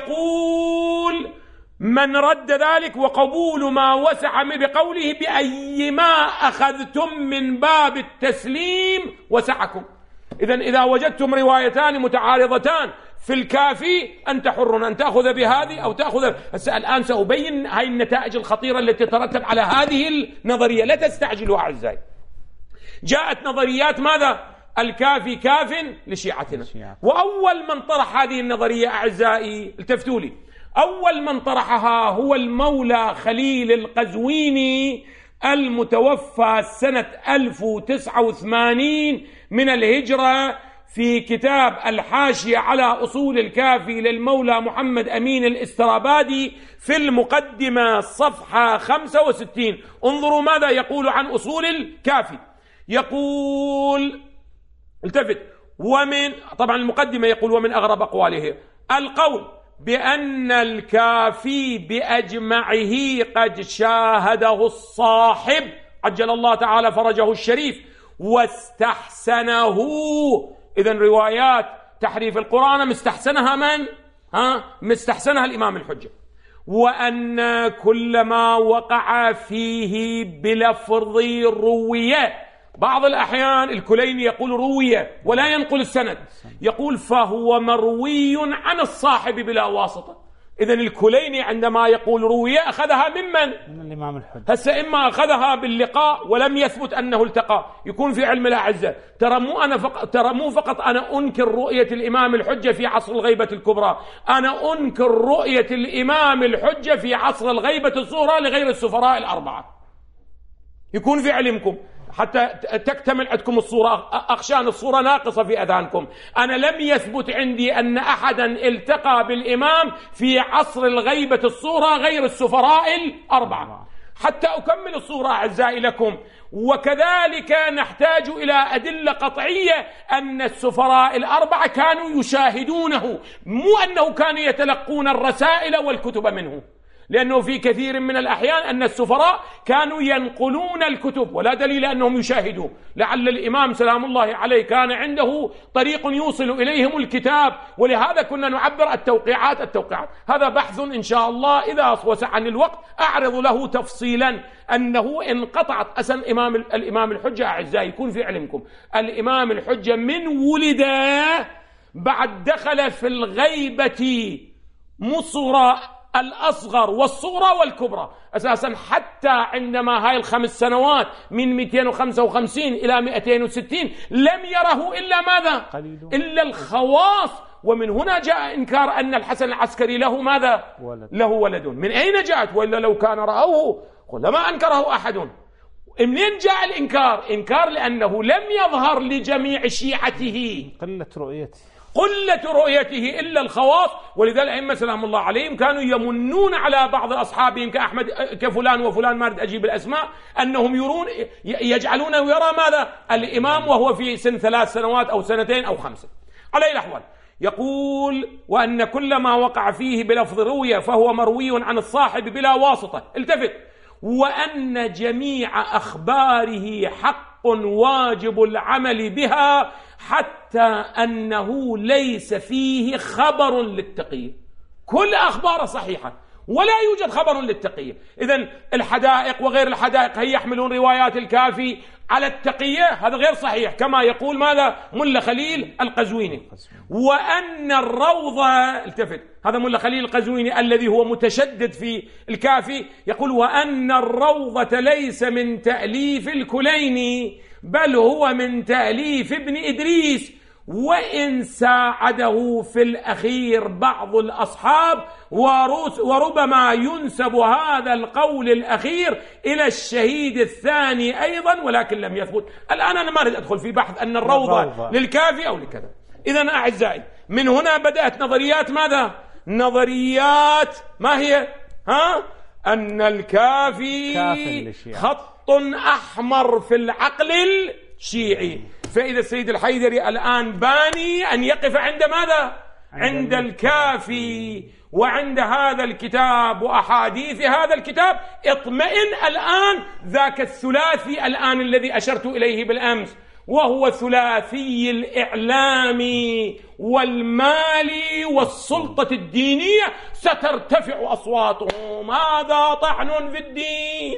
يقول: من رد ذلك وقبول ما وسع بقوله بأي ما أخذتم من باب التسليم وسعكم. إذا وجدتم روايتان متعارضتان في الكافي أنت حر أن تأخذ بهذه أو تأخذ. الآن سأبين هاي النتائج الخطيرة التي تترتب على هذه النظرية، لا تستعجلوا أعزائي. جاءت نظريات ماذا؟ الكافي كاف لشيعتنا. وأول من طرح هذه النظرية أعزائي، التفتوا لي، أول من طرحها هو المولى خليل القزويني المتوفى سنة 1089 من الهجرة، في كتاب الحاشية على أصول الكافي للمولى محمد أمين الاسترابادي في المقدمة صفحة 65. انظروا ماذا يقول عن أصول الكافي. يقول، التفت، طبعا المقدمة يقول: ومن أغرب أقواله القول بأن الكافي بأجمعه قد شاهده الصاحب عجل الله تعالى فرجه الشريف واستحسنه. إذن روايات تحريف القرآن مستحسنها من؟ مستحسنها الإمام الحجة. وأن كل ما وقع فيه بلفظ روية، بعض الأحيان الكليني يقول روية ولا ينقل السند، يقول فهو مروي عن الصاحب بلا واسطة. إذن الكليني عندما يقول روية أخذها من الإمام الحجة. هسه إما أخذها باللقاء ولم يثبت أنه التقى، يكون في علم الأعزة. ترى مو فقط أنا أنكر رؤية الإمام الحجة في عصر الغيبة الكبرى، أنا أنكر رؤية الإمام الحجة في عصر الغيبة الصغرى لغير السفراء الأربعة. يكون في علمكم حتى تكتمل عندكم الصورة. أخشان الصورة ناقصة في أذهانكم. أنا لم يثبت عندي أن أحدا التقى بالإمام في عصر الغيبة الصغرى غير السفراء الأربعة. حتى أكمل الصورة أعزائي لكم، وكذلك نحتاج إلى أدلة قطعية أن السفراء الأربعة كانوا يشاهدونه، مو أنه كانوا يتلقون الرسائل والكتب منه، لأنه في كثير من الأحيان أن السفراء كانوا ينقلون الكتب ولا دليل أنهم يشاهدوا. لعل الإمام سلام الله عليه كان عنده طريق يوصل إليهم الكتاب، ولهذا كنا نعبر التوقيعات. هذا بحث إن شاء الله إذا وسعني الوقت أعرض له تفصيلا، أنه انقطعت أسن الإمام الحجة. أعزائي يكون في علمكم الإمام الحجة من ولد بعد دخل في الغيبة مصر الأصغر والصغرى والكبرى أساسا، حتى عندما هاي ال5 سنوات من 255 إلى 260 لم يره إلا ماذا؟ إلا الخواص ومن هنا جاء إنكار أن الحسن العسكري له ماذا؟ له ولد. من أين جاءت؟ وإلا لو كان رأوه لما أنكره أحد. منين جاء الإنكار؟ إنكار لأنه لم يظهر لجميع شيعته، قلة رؤيته إلا الخواص. ولذلك الأئمة سلام الله عليهم كانوا يمنون على بعض أصحابهم كأحمد كفلان وفلان، ما أريد أجيب الأسماء، أنهم يجعلونه يرى ماذا؟ الإمام وهو في سن 3 سنوات أو 2 أو 5. على أي الأحوال يقول: وأن كل ما وقع فيه بلفظ روية فهو مروي عن الصاحب بلا واسطة. التفت: وأن جميع أخباره حق واجب العمل بها، حتى أنه ليس فيه خبر للتقية. كل أخباره صحيحة ولا يوجد خبر للتقية. إذن الحدائق وغير الحدائق هي يحملون روايات الكافي على التقية، هذا غير صحيح، كما يقول ماذا؟ ملا خليل القزويني. وأن الروضة، التفت، هذا ملا خليل القزويني الذي هو متشدد في الكافي، يقول: وأن الروضة ليس من تأليف الكليني، بل هو من تأليف ابن إدريس، وإن ساعده في الأخير بعض الأصحاب، وربما ينسب هذا القول الأخير إلى الشهيد الثاني أيضا، ولكن لم يثبت. الآن أنا ما أريد أدخل في بحث أن الروضة للكافي أو لكذا. إذن أعزائي، من هنا بدأت نظريات ماذا؟ نظريات ما هي؟ أن الكافي خط أحمر في العقل الشيعي. فإذا السيد الحيدري الآن باني أن يقف عند ماذا؟ عند الكافي وعند هذا الكتاب وأحاديث هذا الكتاب. اطمئن الآن، ذاك الثلاثي الآن الذي أشرت إليه بالأمس، وهو ثلاثي الإعلامي والمالي والسلطة الدينية، سترتفع أصواتهم. هذا طعن في الدين،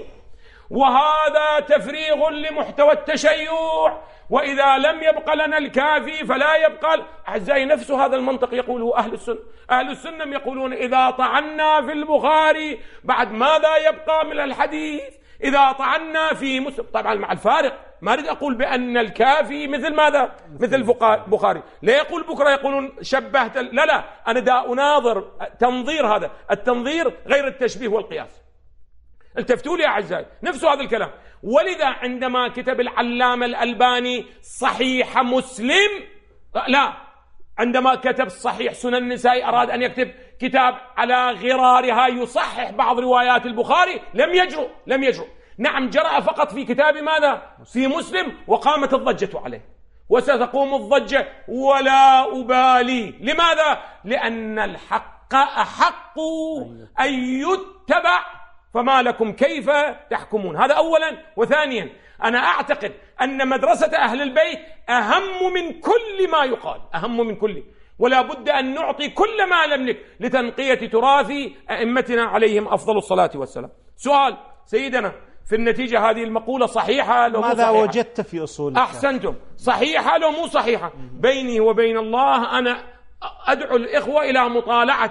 وهذا تفريغ لمحتوى التشيع، وإذا لم يبقى لنا الكافي فلا يبقى. أعزائي، نفس هذا المنطق يقوله أهل السنة. أهل السنة يقولون: إذا طعنا في البخاري بعد ماذا يبقى من الحديث؟ إذا طعنا في مسلم، طبعا مع الفارق، ما أريد أقول بأن الكافي مثل ماذا؟ مثل البخاري. لا يقول بكرة يقولون شبهت، لا، أنا دا أناظر تنظير، هذا التنظير غير التشبيه والقياس. التفتوا لي يا أعزائي، نفس هذا الكلام. ولذا عندما كتب العلامة الألباني صحيح مسلم، لا، عندما كتب صحيح سنن النسائي أراد أن يكتب كتاب على غرارها يصحح بعض روايات البخاري، لم يجرؤ. نعم، جرأ فقط في كتاب ماذا؟ في مسلم، وقامت الضجة عليه، وستقوم الضجة ولا أبالي. لماذا؟ لأن الحق أحق أن يتبع، فما لكم كيف تحكمون. هذا أولا. وثانيا، أنا أعتقد أن مدرسة أهل البيت أهم من كل ما يقال، أهم من كل، ولا بد أن نعطي كل ما نملك لتنقية تراث أئمتنا عليهم أفضل الصلاة والسلام. سؤال سيدنا، في النتيجة هذه المقولة صحيحة لو مو صحيحة؟ ماذا وجدت في أصولك؟ أحسنتم، صحيحة لو مو صحيحة؟ بيني وبين الله أنا أدعو الإخوة إلى مطالعة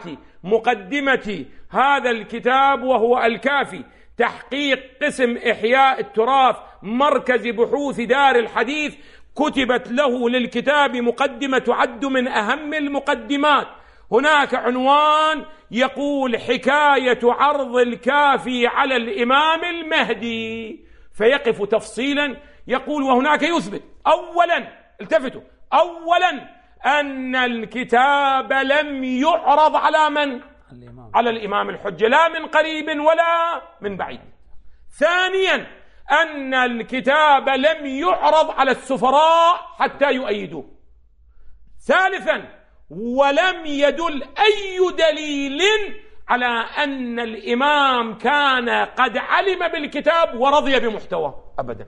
مقدمة هذا الكتاب، وهو الكافي، تحقيق قسم إحياء التراث مركز بحوث دار الحديث. كتبت له للكتاب مقدمة تعد من أهم المقدمات. هناك عنوان يقول: حكاية عرض الكافي على الإمام المهدي، فيقف تفصيلا يقول: وهناك يثبت أولا، التفتوا، أولا أن الكتاب لم يعرض على من؟ على الإمام الحجة، لا من قريب ولا من بعيد. ثانيا، أن الكتاب لم يعرض على السفراء حتى يؤيدوه. ثالثا، ولم يدل أي دليل على أن الإمام كان قد علم بالكتاب ورضي بمحتواه أبدا.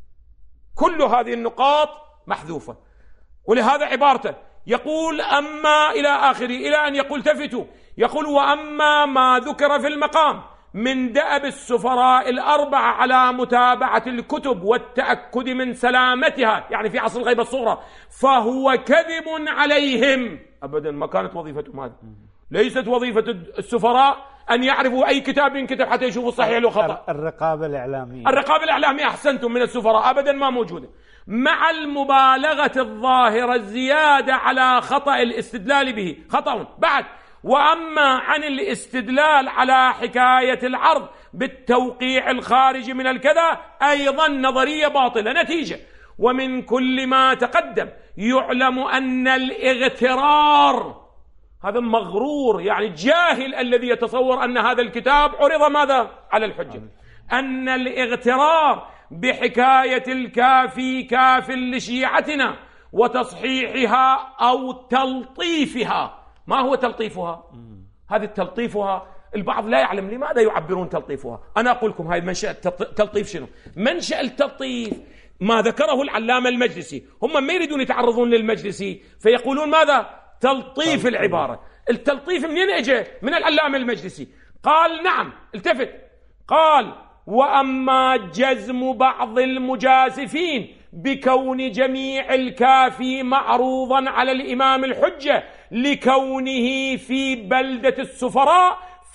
كل هذه النقاط محذوفة. ولهذا عبارته يقول: أما إلى آخره، إلى أن يقول تفتوا، يقول: وأما ما ذكر في المقام من دأب السفراء الأربعة على متابعة الكتب والتأكد من سلامتها، يعني في عصر الغيبة الصغرى، فهو كذب عليهم أبدا. ما كانت وظيفتهم هذه، ليست وظيفة السفراء أن يعرفوا أي كتاب ينكتب حتى يشوفوا صحيح له خطأ. الرقابة الإعلامية، الرقابة الإعلامية أحسنتم من السفراء أبدا ما موجودة، مع المبالغة الظاهرة الزيادة على خطأ الاستدلال به خطأ بعد. وأما عن الاستدلال على حكاية العرض بالتوقيع الخارج من الكذا أيضا نظرية باطلة. نتيجة ومن كل ما تقدم يعلم أن الاغترار، هذا مغرور يعني الجاهل الذي يتصور أن هذا الكتاب عرض ماذا على الحجة، أن الاغترار بحكاية الكافي كاف لشيعتنا وتصحيحها أو تلطيفها. ما هو تلطيفها؟ هذه تلطيفها البعض لا يعلم لماذا يعبرون تلطيفها. أنا أقول لكم هاي منشأ التلطيف شنو؟ منشأ التلطيف ما ذكره العلامة المجلسي. هم ما يريدون يتعرضون للمجلسي فيقولون ماذا؟ تلطيف العبارة. التلطيف منين اجى؟ من العلامة المجلسي. قال نعم، التفت، قال وأما جزم بعض المجازفين بكون جميع الكافي معروضا على الإمام الحجة لكونه في بلدة السفراء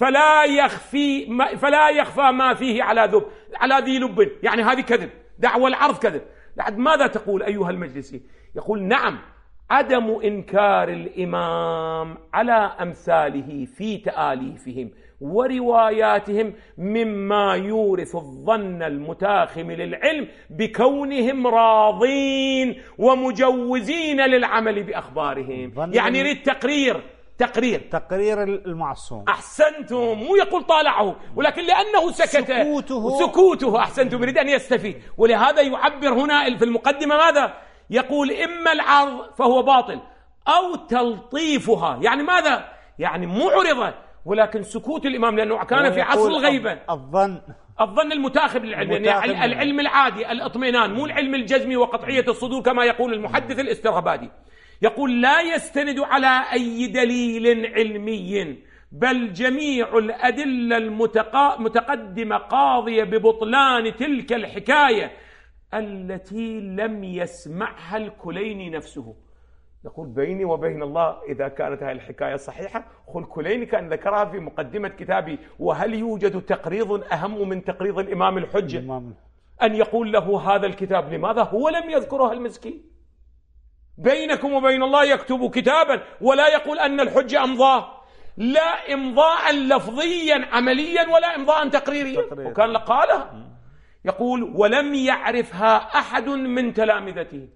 فلا يخفى ما فيه على ذي لب، يعني هذه كذب، دعوى العرض كذب. لعد ماذا تقول أيها المجلسي؟ يقول نعم، عدم إنكار الإمام على أمثاله في تآليفهم ورواياتهم مما يورث الظن المتاخم للعلم بكونهم راضين ومجوزين للعمل بأخبارهم. يعني يريد تقرير المعصوم. أحسنتم، مو يقول طالعه، ولكن لأنه سكت سكوته أحسنتم، يريد أن يستفيد. ولهذا يعبر هنا في المقدمة ماذا؟ يقول إما العرض فهو باطل أو تلطيفها، يعني ماذا؟ يعني معرضة، ولكن سكوت الإمام لأنه كان في عصر الغيبة. الظن المتاخم للعلم، يعني العلم العادي، الاطمئنان، مو العلم الجزمي وقطعية الصدور كما يقول المحدث الاسترهبادي. يقول لا يستند على أي دليل علمي، بل جميع الأدلة المتقدمة قاضية ببطلان تلك الحكاية التي لم يسمعها الكليني نفسه. يقول بيني وبين الله إذا كانت هذه الحكاية صحيحة، الكليني كان ذكرها في مقدمة كتابي، وهل يوجد تقريض أهم من تقريض الإمام الحجة أن يقول له هذا الكتاب لماذا هو لم يذكرها المسكين؟ بينكم وبين الله يكتب كتابا ولا يقول أن الحجة أمضاه، لا إمضاء لفظيا عمليا ولا إمضاء تقريريا، وكان لقالها. يقول ولم يعرفها أحد من تلامذته،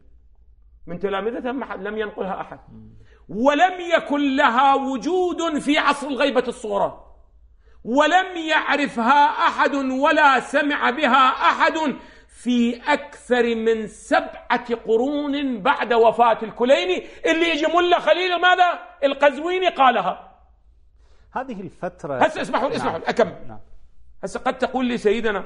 لم ينقلها أحد، ولم يكن لها وجود في عصر الغيبة الصغرى، ولم يعرفها أحد ولا سمع بها أحد في أكثر من 7 قرون بعد وفاة الكليني، اللي يجي ملا خليل ماذا؟ القزويني قالها. هذه الفترة هسه اسمحوا أكمل. هسه قد تقول لي سيدنا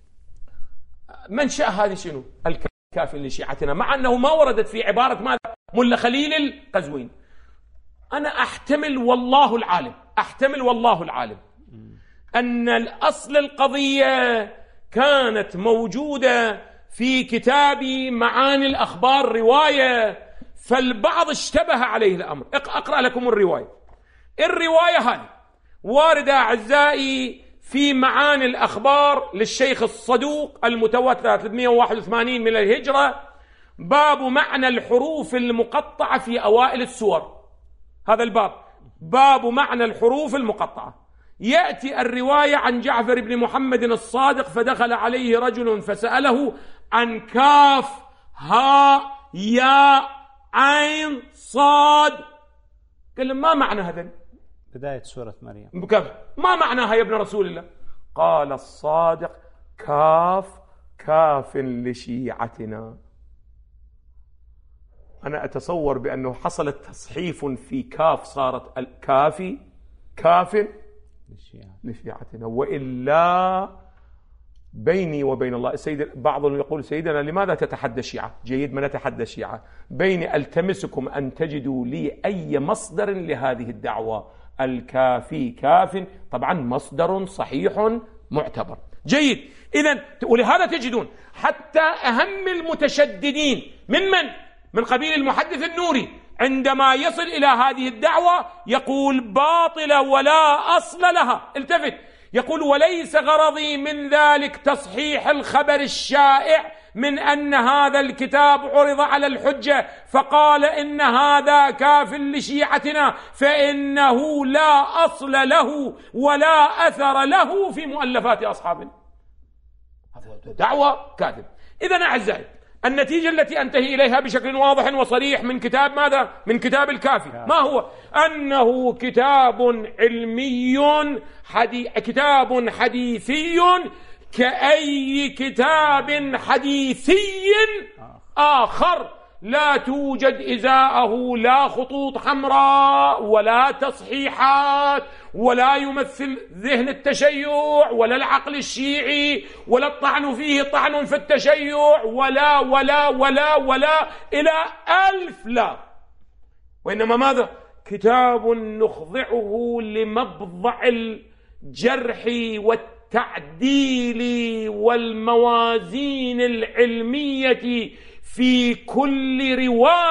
منشأ هذه شنو؟ الكافي لشيعتنا، مع أنه ما وردت في عبارة ماذا؟ ملا خليل القزويني. أنا أحتمل والله العالم أن الأصل القضية كانت موجودة في كتاب معاني الأخبار رواية، فالبعض اشتبه عليه الأمر. أقرأ لكم الرواية هذه واردة أعزائي في معاني الأخبار للشيخ الصدوق المتوفى 381 من الهجرة، باب معنى الحروف المقطعة في أوائل السور. هذا الباب باب معنى الحروف المقطعة. يأتي الرواية عن جعفر بن محمد الصادق فدخل عليه رجل فسأله عن كاف هاء ياء عين صاد، قال له ما معنى هذا؟ بداية سورة مريم. ما معناها يا ابن رسول الله؟ قال الصادق كاف لشيعتنا. أنا أتصور بأنه حصل تصحيف في كاف، صارت الكافي كاف لشيعتنا، وإلا بيني وبين الله بعضهم يقول سيدنا لماذا تتحدى الشيعة؟ جيد، ما نتحدى الشيعة، بيني ألتمسكم أن تجدوا لي أي مصدر لهذه الدعوة. الكافي كاف طبعا مصدر صحيح معتبر. جيد، إذن ولهذا تجدون حتى أهم المتشددين من قبيل المحدث النوري عندما يصل إلى هذه الدعوة يقول باطلة ولا أصل لها. التفت، يقول وليس غرضي من ذلك تصحيح الخبر الشائع من أن هذا الكتاب عرض على الحجة فقال إن هذا كاف لشيعتنا، فإنه لا أصل له ولا أثر له في مؤلفات أصحابنا. هذا دعوة كاذب. إذن أعزائي، النتيجة التي أنتهي إليها بشكل واضح وصريح من كتاب ماذا؟ من كتاب الكافي. ما هو؟ أنه كتاب علمي كتاب حديثي كأي كتاب حديثي آخر، لا توجد إزاءه لا خطوط حمراء ولا تصحيحات، ولا يمثل ذهن التشيع ولا العقل الشيعي، ولا الطعن فيه طعن في التشيع، ولا ولا ولا ولا إلى 1000 لا. وإنما ماذا؟ كتاب نخضعه لمبضع الجرح والتعديل والموازين العلمية في كل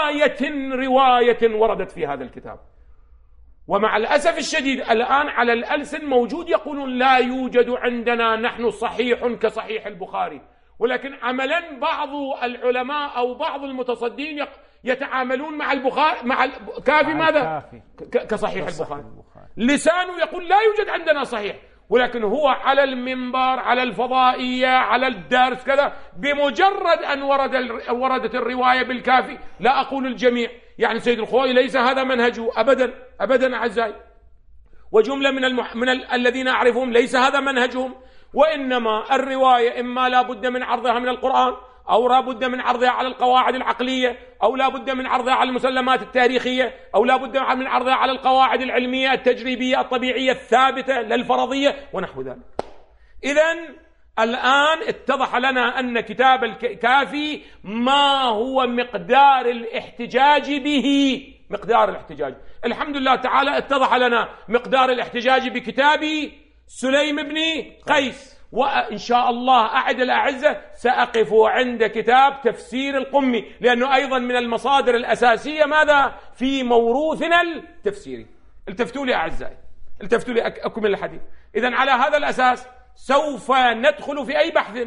رواية وردت في هذا الكتاب. ومع الأسف الشديد الآن على الألسن موجود يقولون لا يوجد عندنا نحن صحيح كصحيح البخاري، ولكن عملا بعض العلماء أو بعض المتصدين يتعاملون مع البخاري مع الكافي ماذا؟ كصحيح البخاري. لسانه يقول لا يوجد عندنا صحيح، ولكن هو على المنبر، على الفضائية، على الدرس كذا، بمجرد أن وردت الرواية بالكافي، لا أقول الجميع، يعني سيد الخوئي ليس هذا منهجه أبدا أبدا أعزائي، وجملة من الذين أعرفهم ليس هذا منهجهم، وإنما الرواية إما لا بد من عرضها من القرآن، أو لا بد من عرضها على القواعد العقلية، أو لا بد من عرضها على المسلمات التاريخية، أو لا بد من عرضها على القواعد العلمية التجريبية الطبيعية الثابتة للفرضية ونحو ذلك. إذن الآن اتضح لنا أن كتاب الكافي ما هو مقدار الاحتجاج به. مقدار الاحتجاج، الحمد لله تعالى اتضح لنا مقدار الاحتجاج بكتاب سليم بن قيس، وإن شاء الله أعد الأعزة سأقف عند كتاب تفسير القمي، لأنه أيضا من المصادر الأساسية ماذا؟ في موروثنا التفسيري. التفتوا لي أعزائي، التفتوا لي أكمل الحديث. إذن على هذا الأساس سوف ندخل في أي بحث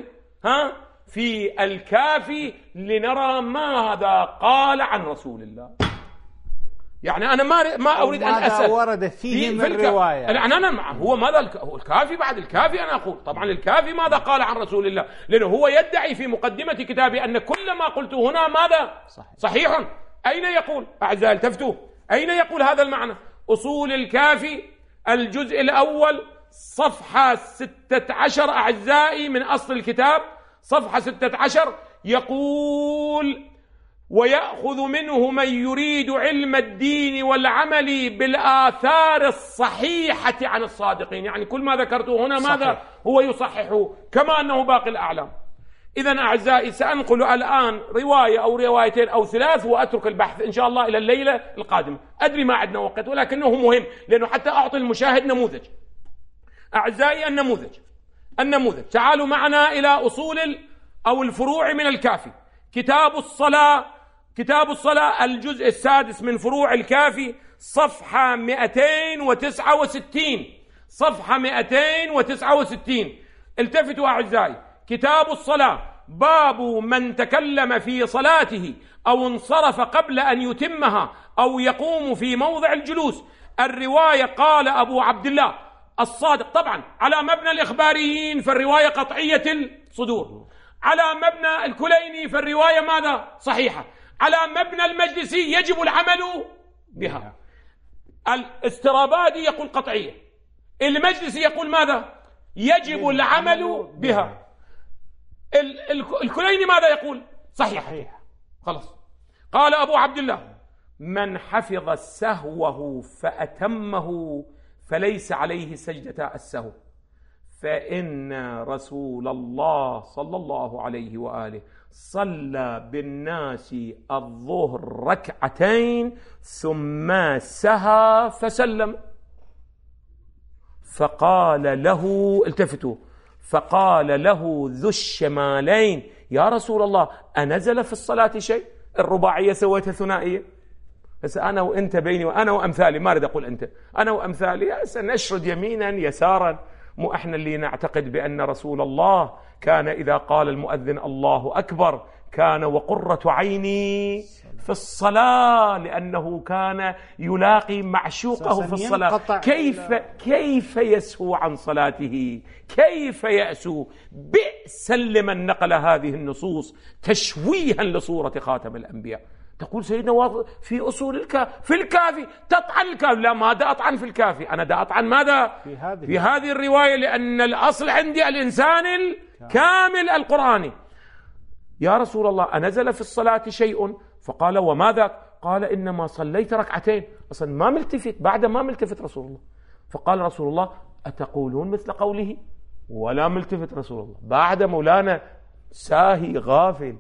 في الكافي لنرى ماذا قال عن رسول الله. يعني أنا ما أريد أن أسأل ورد فيه من رواية، أنا هو ماذا هو الكافي. بعد الكافي أنا أقول طبعا الكافي ماذا قال عن رسول الله، لأنه هو يدعي في مقدمة كتابه أن كل ما قلته هنا ماذا؟ صحيح. أين يقول أعزائي التفتوا؟ أين يقول هذا المعنى؟ أصول الكافي الجزء الأول صفحة 16 أعزائي من أصل الكتاب، صفحة 16 يقول: ويأخذ منه من يريد علم الدين والعمل بالآثار الصحيحة عن الصادقين. يعني كل ما ذكرته هنا ماذا؟ صحيح. هو يصححه كما أنه باقي الأعلام. إذن أعزائي سأنقل الآن رواية أو روايتين أو ثلاث وأترك البحث إن شاء الله إلى الليلة القادمة. أدري ما عندنا وقت، ولكنه مهم لأنه حتى أعطي المشاهد نموذج. أعزائي النموذج تعالوا معنا إلى أصول أو الفروع من الكافي. كتاب الصلاة الجزء السادس من فروع الكافي، صفحة 269. صفحة 269. التفتوا أعزائي، كتاب الصلاة، باب من تكلم في صلاته أو انصرف قبل أن يتمها أو يقوم في موضع الجلوس. الرواية قال أبو عبد الله الصادق، طبعا على مبنى الإخباريين فالرواية قطعية الصدور، على مبنى الكليني فالرواية ماذا؟ صحيحة، على مبنى المجلسي يجب العمل بها. الاسترابادي يقول قطعية، المجلسي يقول ماذا؟ يجب العمل بها. الكليني ماذا يقول؟ صحيح. خلاص. قال أبو عبد الله: من حفظ سهوه فأتمه فليس عليه سجدة السهو، فإن رسول الله صلى الله عليه وآله صلى بالناس الظهر ركعتين ثم سهى فسلم، فقال له، التفتوا، فقال له ذو الشمالين: يا رسول الله أنزل في الصلاة شيء؟ الرباعية سويتها ثنائية. بس أنا وأنت بيني وأنا وأمثالي، ما أريد أقول أنت، أنا وأمثالي سنشرد يمينا يسارا. مو إحنا اللي نعتقد بأن رسول الله كان إذا قال المؤذن الله أكبر كان وقرة عيني في الصلاة، لأنه كان يلاقي معشوقه في الصلاة. كيف يسهو عن صلاته؟ كيف يأسو؟ بئسا لمن نقل هذه النصوص تشويها لصورة خاتم الأنبياء. تقول سيدنا في أصول في الكافي تطعن الكافي. لا، ما دا أطعن في الكافي، أنا دا أطعن ماذا؟ في هذه الرواية، لأن الأصل عندي الإنسان الكامل القرآني. يا رسول الله أنزل في الصلاة شيء؟ فقال وماذا؟ قال إنما صليت ركعتين. أصلا ما ملتفت، بعد ما ملتفت رسول الله. فقال رسول الله أتقولون مثل قوله؟ ولا ملتفت رسول الله. بعد مولانا ساهي غافل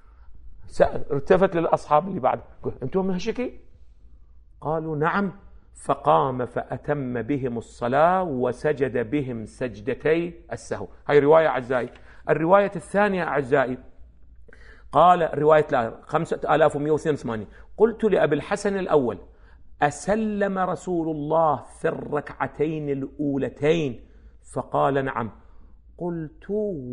التفت للأصحاب اللي بعد، أنتم من هالشكل؟ قالوا نعم. فقام فأتم بهم الصلاة وسجد بهم سجدتي السهو. هاي رواية أعزائي. الرواية الثانية أعزائي قال رواية 5182 قلت لأبي الحسن الأول أسلم رسول الله في الركعتين الأولتين؟ فقال نعم. قلت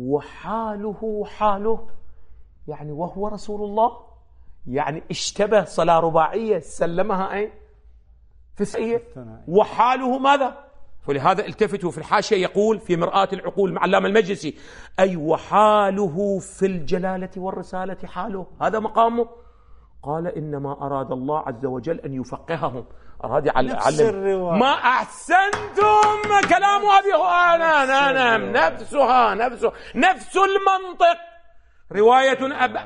وحاله حاله، يعني وهو رسول الله، يعني اشتبه صلاة رباعية سلمها أين؟ في السيئة. وحاله ماذا؟ ولهذا التفتوا في الحاشية يقول في مرآة العقول مع علامة المجلسي أي وحاله في الجلالة والرسالة حاله، هذا مقامه. قال إنما أراد الله عز وجل أن يفقههم، أراد يعلم. ما أحسنتم كلام أبي هريرة، نفس المنطق. رواية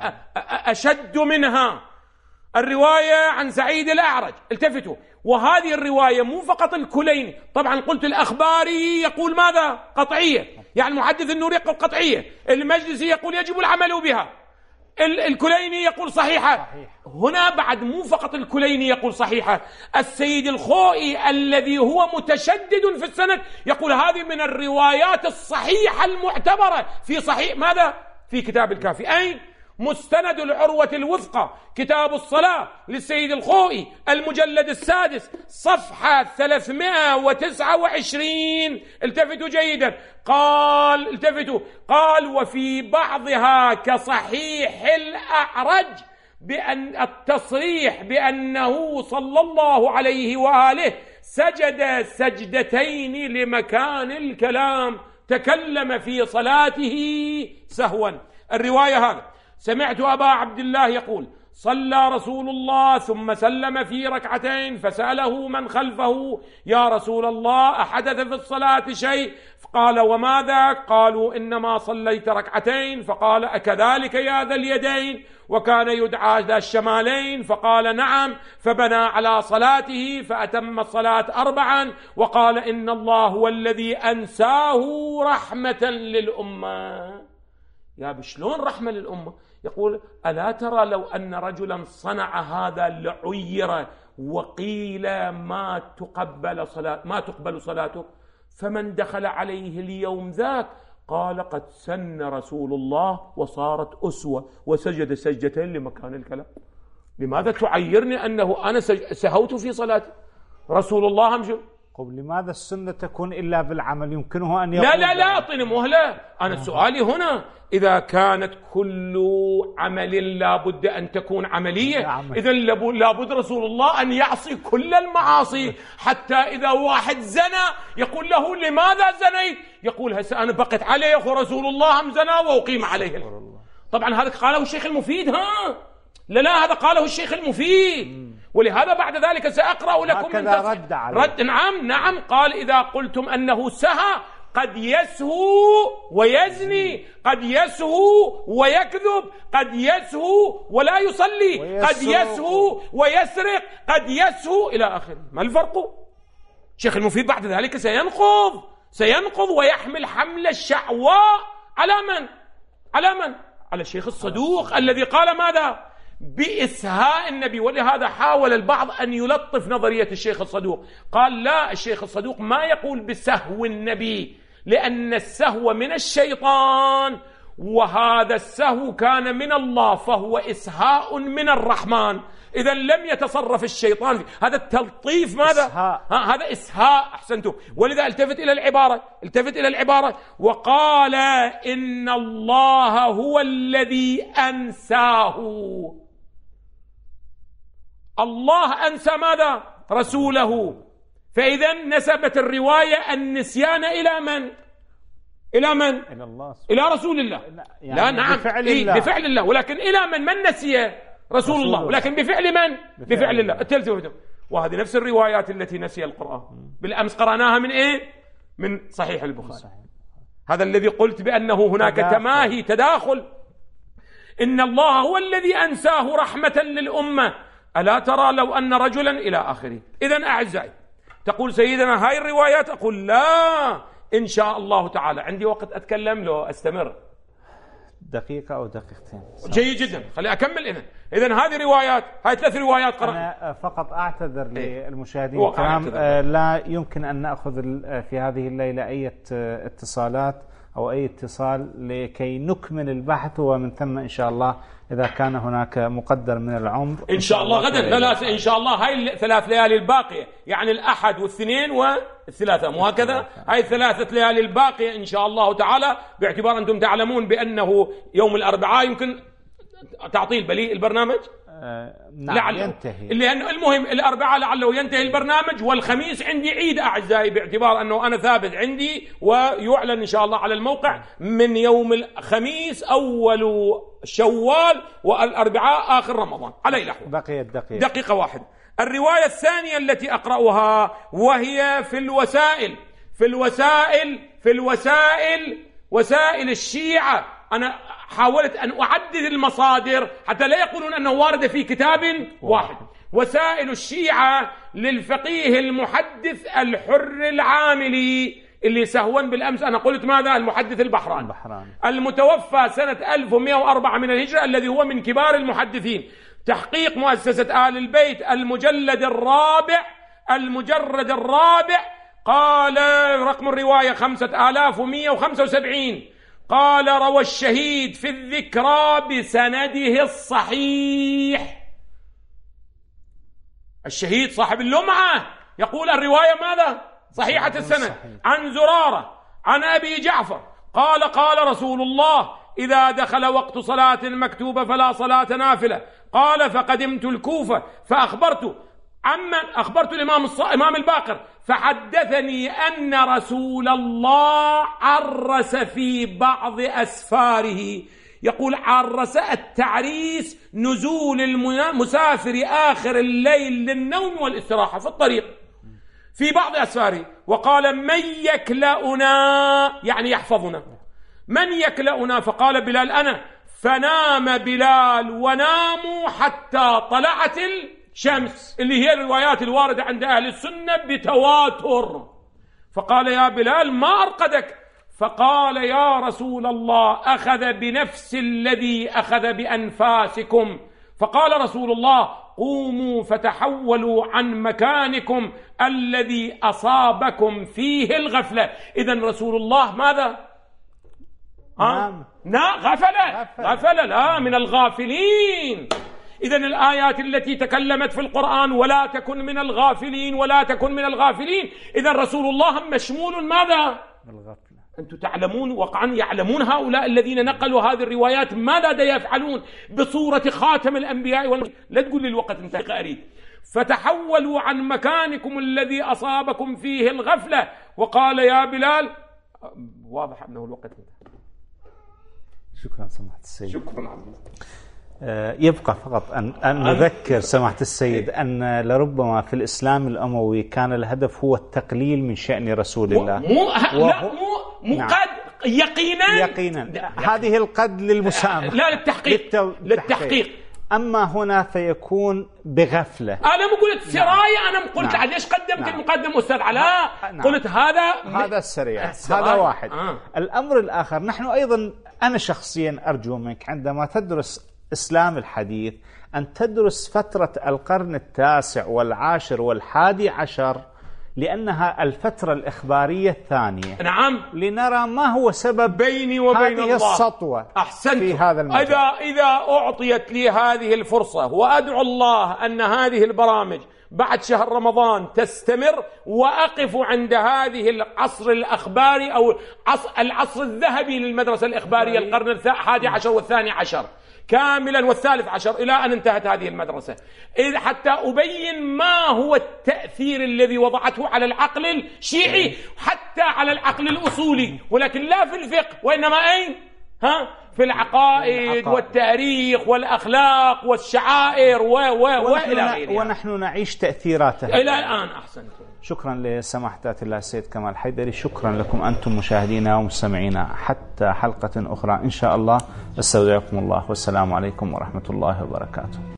أشد منها الرواية عن سعيد الأعرج. التفتوا، وهذه الرواية مو فقط الكليني، طبعا قلت الأخباري يقول ماذا؟ قطعية، يعني المحدث النوري يقول قطعية، المجلسي يقول يجب العمل بها، الكليني يقول صحيحة. هنا بعد مو فقط الكليني يقول صحيحة، السيد الخوئي الذي هو متشدد في السند يقول هذه من الروايات الصحيحة المعتبرة في صحيح ماذا؟ في كتاب الكافي. أين؟ مستند العروة الوثقى كتاب الصلاة للسيد الخوئي المجلد السادس صفحة 329. التفتوا جيدا. قال وفي بعضها كصحيح الأعرج بأن التصريح بأنه صلى الله عليه وآله سجد سجدتين لمكان الكلام، تكلم في صلاته سهوا. الرواية هذا سمعت أبا عبد الله يقول صلى رسول الله ثم سلم في ركعتين فسأله من خلفه يا رسول الله أحدث في الصلاة شيء؟ قال وماذا؟ قالوا إنما صليت ركعتين. فقال أكذلك يا ذا اليدين؟ وكان يدعى ذا الشمالين؟ فقال نعم. فبنى على صلاته فأتم الصلاة 4 وقال إن الله هو الذي أنساه رحمة للأمة. يا بشلون رحمة للأمة؟ يقول ألا ترى لو أن رجلا صنع هذا لعير وقيل ما تقبل صلاته، فمن دخل عليه اليوم ذاك قال قد سن رسول الله وصارت أسوة وسجد سجدتين لمكان الكلام. لماذا تعيرني أنه أنا سهوت في صلاتي؟ رسول الله همجل. لماذا السنة تكون إلا بالعمل؟ يمكنه أن يقول لا أعطيني مهلة. أنا سؤالي هنا إذا كانت كل عمل لابد أن تكون عملية، إذن لابد رسول الله أن يعصي كل المعاصي، حتى إذا واحد زنى يقول له لماذا زنيت؟ يقول هسه أنا بقت عليه أخو رسول الله هم زنى وأقيم عليه. طبعا هذا قاله الشيخ المفيد. لا هذا قاله الشيخ المفيد. ولهذا بعد ذلك سأقرأ لكم رد. نعم قال إذا قلتم أنه سهى قد يسهو ويزني، قد يسهو ويكذب، قد يسهو ولا يصلي، قد يسهو ويسرق، قد يسهو إلى آخره. ما الفرق؟ الشيخ المفيد بعد ذلك سينقض ويحمل حمل الشعواء على من؟ على الشيخ الصدوق الذي قال ماذا؟ بإسهاء النبي. ولهذا حاول البعض أن يلطف نظرية الشيخ الصدوق، قال لا، الشيخ الصدوق ما يقول بسهو النبي، لأن السهو من الشيطان وهذا السهو كان من الله فهو إسهاء من الرحمن، إذا لم يتصرف الشيطان فيه. هذا التلطيف ماذا؟ هذا إسهاء. أحسنتم. ولذا التفت إلى العبارة وقال إن الله هو الذي أنساه. الله أنسى ماذا؟ رسوله. فإذا نسبت الرواية النسيان إلى من؟ إلى من؟ إلى الله، إلى رسول الله. يعني لا نعم، بفعل الله. بفعل الله، ولكن إلى من نسي؟ رسول الله، ولكن بفعل من؟ بفعل الله. التلزم. وهذه نفس الروايات التي نسي القرآن. بالأمس قرأناها من إيه؟ من صحيح البخاري. هذا الذي قلت بأنه هناك تماهي، تداخل. إن الله هو الذي أنساه رحمة للأمة، ألا ترى لو أن رجلا إلى آخره. إذن أعزائي، تقول سيدنا هاي الروايات، أقول لا، إن شاء الله تعالى عندي وقت أتكلم لو أستمر دقيقة أو دقيقتين. جيد جدا، خلي أكمل. إذن هذه روايات، هاي 3 روايات قرأت. أنا فقط أعتذر للمشاهدين الكرام، لا يمكن أن نأخذ في هذه الليلة أي اتصالات أو أي اتصال لكي نكمل البحث، ومن ثم إن شاء الله إذا كان هناك مقدر من العمر إن شاء الله غدا. لا إن شاء الله هاي 3 ليالي الباقية، يعني الأحد والاثنين والثلاثة، مو هكذا؟ هاي 3 ليالي الباقية إن شاء الله تعالى، باعتبار أنتم تعلمون بأنه يوم الأربعاء يمكن تعطيل بلي البرنامج. نعم ينتهي. لأنه المهم الأربعاء لعله ينتهي البرنامج، والخميس عندي عيد أعزائي، باعتبار أنه أنا ثابت عندي ويعلن إن شاء الله على الموقع من يوم الخميس أول شوال، والأربعاء آخر رمضان. على الأحوال بقيت دقيقة واحدة. الرواية الثانية التي أقرأها وهي في الوسائل وسائل الشيعة. أنا حاولت أن أعدد المصادر حتى لا يقولون أنه وارد في كتاب واحد. وسائل الشيعة للفقيه المحدث الحر العاملي، اللي سهوا بالأمس أنا قلت ماذا؟ المحدث البحراني المتوفى سنة 1104 من الهجرة، الذي هو من كبار المحدثين. تحقيق مؤسسة آل البيت، المجلد الرابع، قال رقم الرواية 5175. قال روى الشهيد في الذكرى بسنده الصحيح. الشهيد صاحب اللمعة يقول الرواية ماذا؟ صحيحة السند. عن زرارة عن أبي جعفر قال رسول الله إذا دخل وقت صلاة مكتوبة فلا صلاة نافلة. قال فقدمت الكوفة أخبرت الإمام الباقر فحدثني أن رسول الله عرس في بعض أسفاره. يقول عرس التعريس نزول المسافر آخر الليل للنوم والاستراحة في الطريق في بعض أسفاره. وقال من يكلأنا، يعني يحفظنا، من يكلأنا؟ فقال بلال أنا. فنام بلال وناموا حتى طلعت الشمس، اللي هي الروايات الواردة عند أهل السنة بتواتر. فقال يا بلال ما أرقدك؟ فقال يا رسول الله أخذ بنفس الذي أخذ بأنفاسكم. فقال رسول الله قوموا فتحولوا عن مكانكم الذي أصابكم فيه الغفلة. إذن رسول الله ماذا؟ غفل لا من الغافلين. إذن الآيات التي تكلمت في القرآن ولا تكن من الغافلين ولا تكن من الغافلين، إذن رسول الله مشمول ماذا؟ بالغفلة. أنتم تعلمون وقعا يعلمون هؤلاء الذين نقلوا هذه الروايات ماذا يفعلون بصورة خاتم الأنبياء لا تقول لي الوقت انتهى أريد. فتحولوا عن مكانكم الذي أصابكم فيه الغفلة. وقال يا بلال، واضح أنه الوقت انتهى. شكرا سماحة السيد. شكرا عمي. يبقى فقط أن نذكر سماحة السيد أن لربما في الإسلام الأموي كان الهدف هو التقليل من شأن رسول الله. مو قد يقينا هذه القد للمسامحة، لا للتحقيق. أما هنا فيكون بغفلة. أنا مو قلت سراية، أنا قلت ليش قدمت المقدم أستاذ علاء؟ قلت هذا السريع. هذا واحد. الأمر الآخر، نحن أيضا أنا شخصيا أرجو منك عندما تدرس إسلام الحديث أن تدرس فترة القرن 19 والعاشر والحادي عشر لأنها الفترة الإخبارية الثانية. نعم. لنرى ما هو سبب بيني وبين هذه الله السطوة. أحسنت. في هذا المجال. إذا أعطيت لي هذه الفرصة، وأدعو الله أن هذه البرامج بعد شهر رمضان تستمر، وأقف عند هذه العصر الأخباري أو العصر الذهبي للمدرسة الإخبارية، القرن الحادي عشر والثاني عشر كاملا والثالث عشر إلى أن انتهت هذه المدرسة، حتى أبين ما هو التأثير الذي وضعته على العقل الشيعي، حتى على العقل الأصولي، ولكن لا في الفقه، وإنما أين؟ في العقائد والتاريخ والأخلاق والشعائر وإلى غيرها، ونحن نعيش تأثيراتها إلى الآن. أحسنت. شكرا لسماحة ذات الله السيد كمال حيدري. شكرا لكم أنتم مشاهدينا ومستمعينا، حتى حلقة أخرى إن شاء الله. استودعكم الله، والسلام عليكم ورحمة الله وبركاته.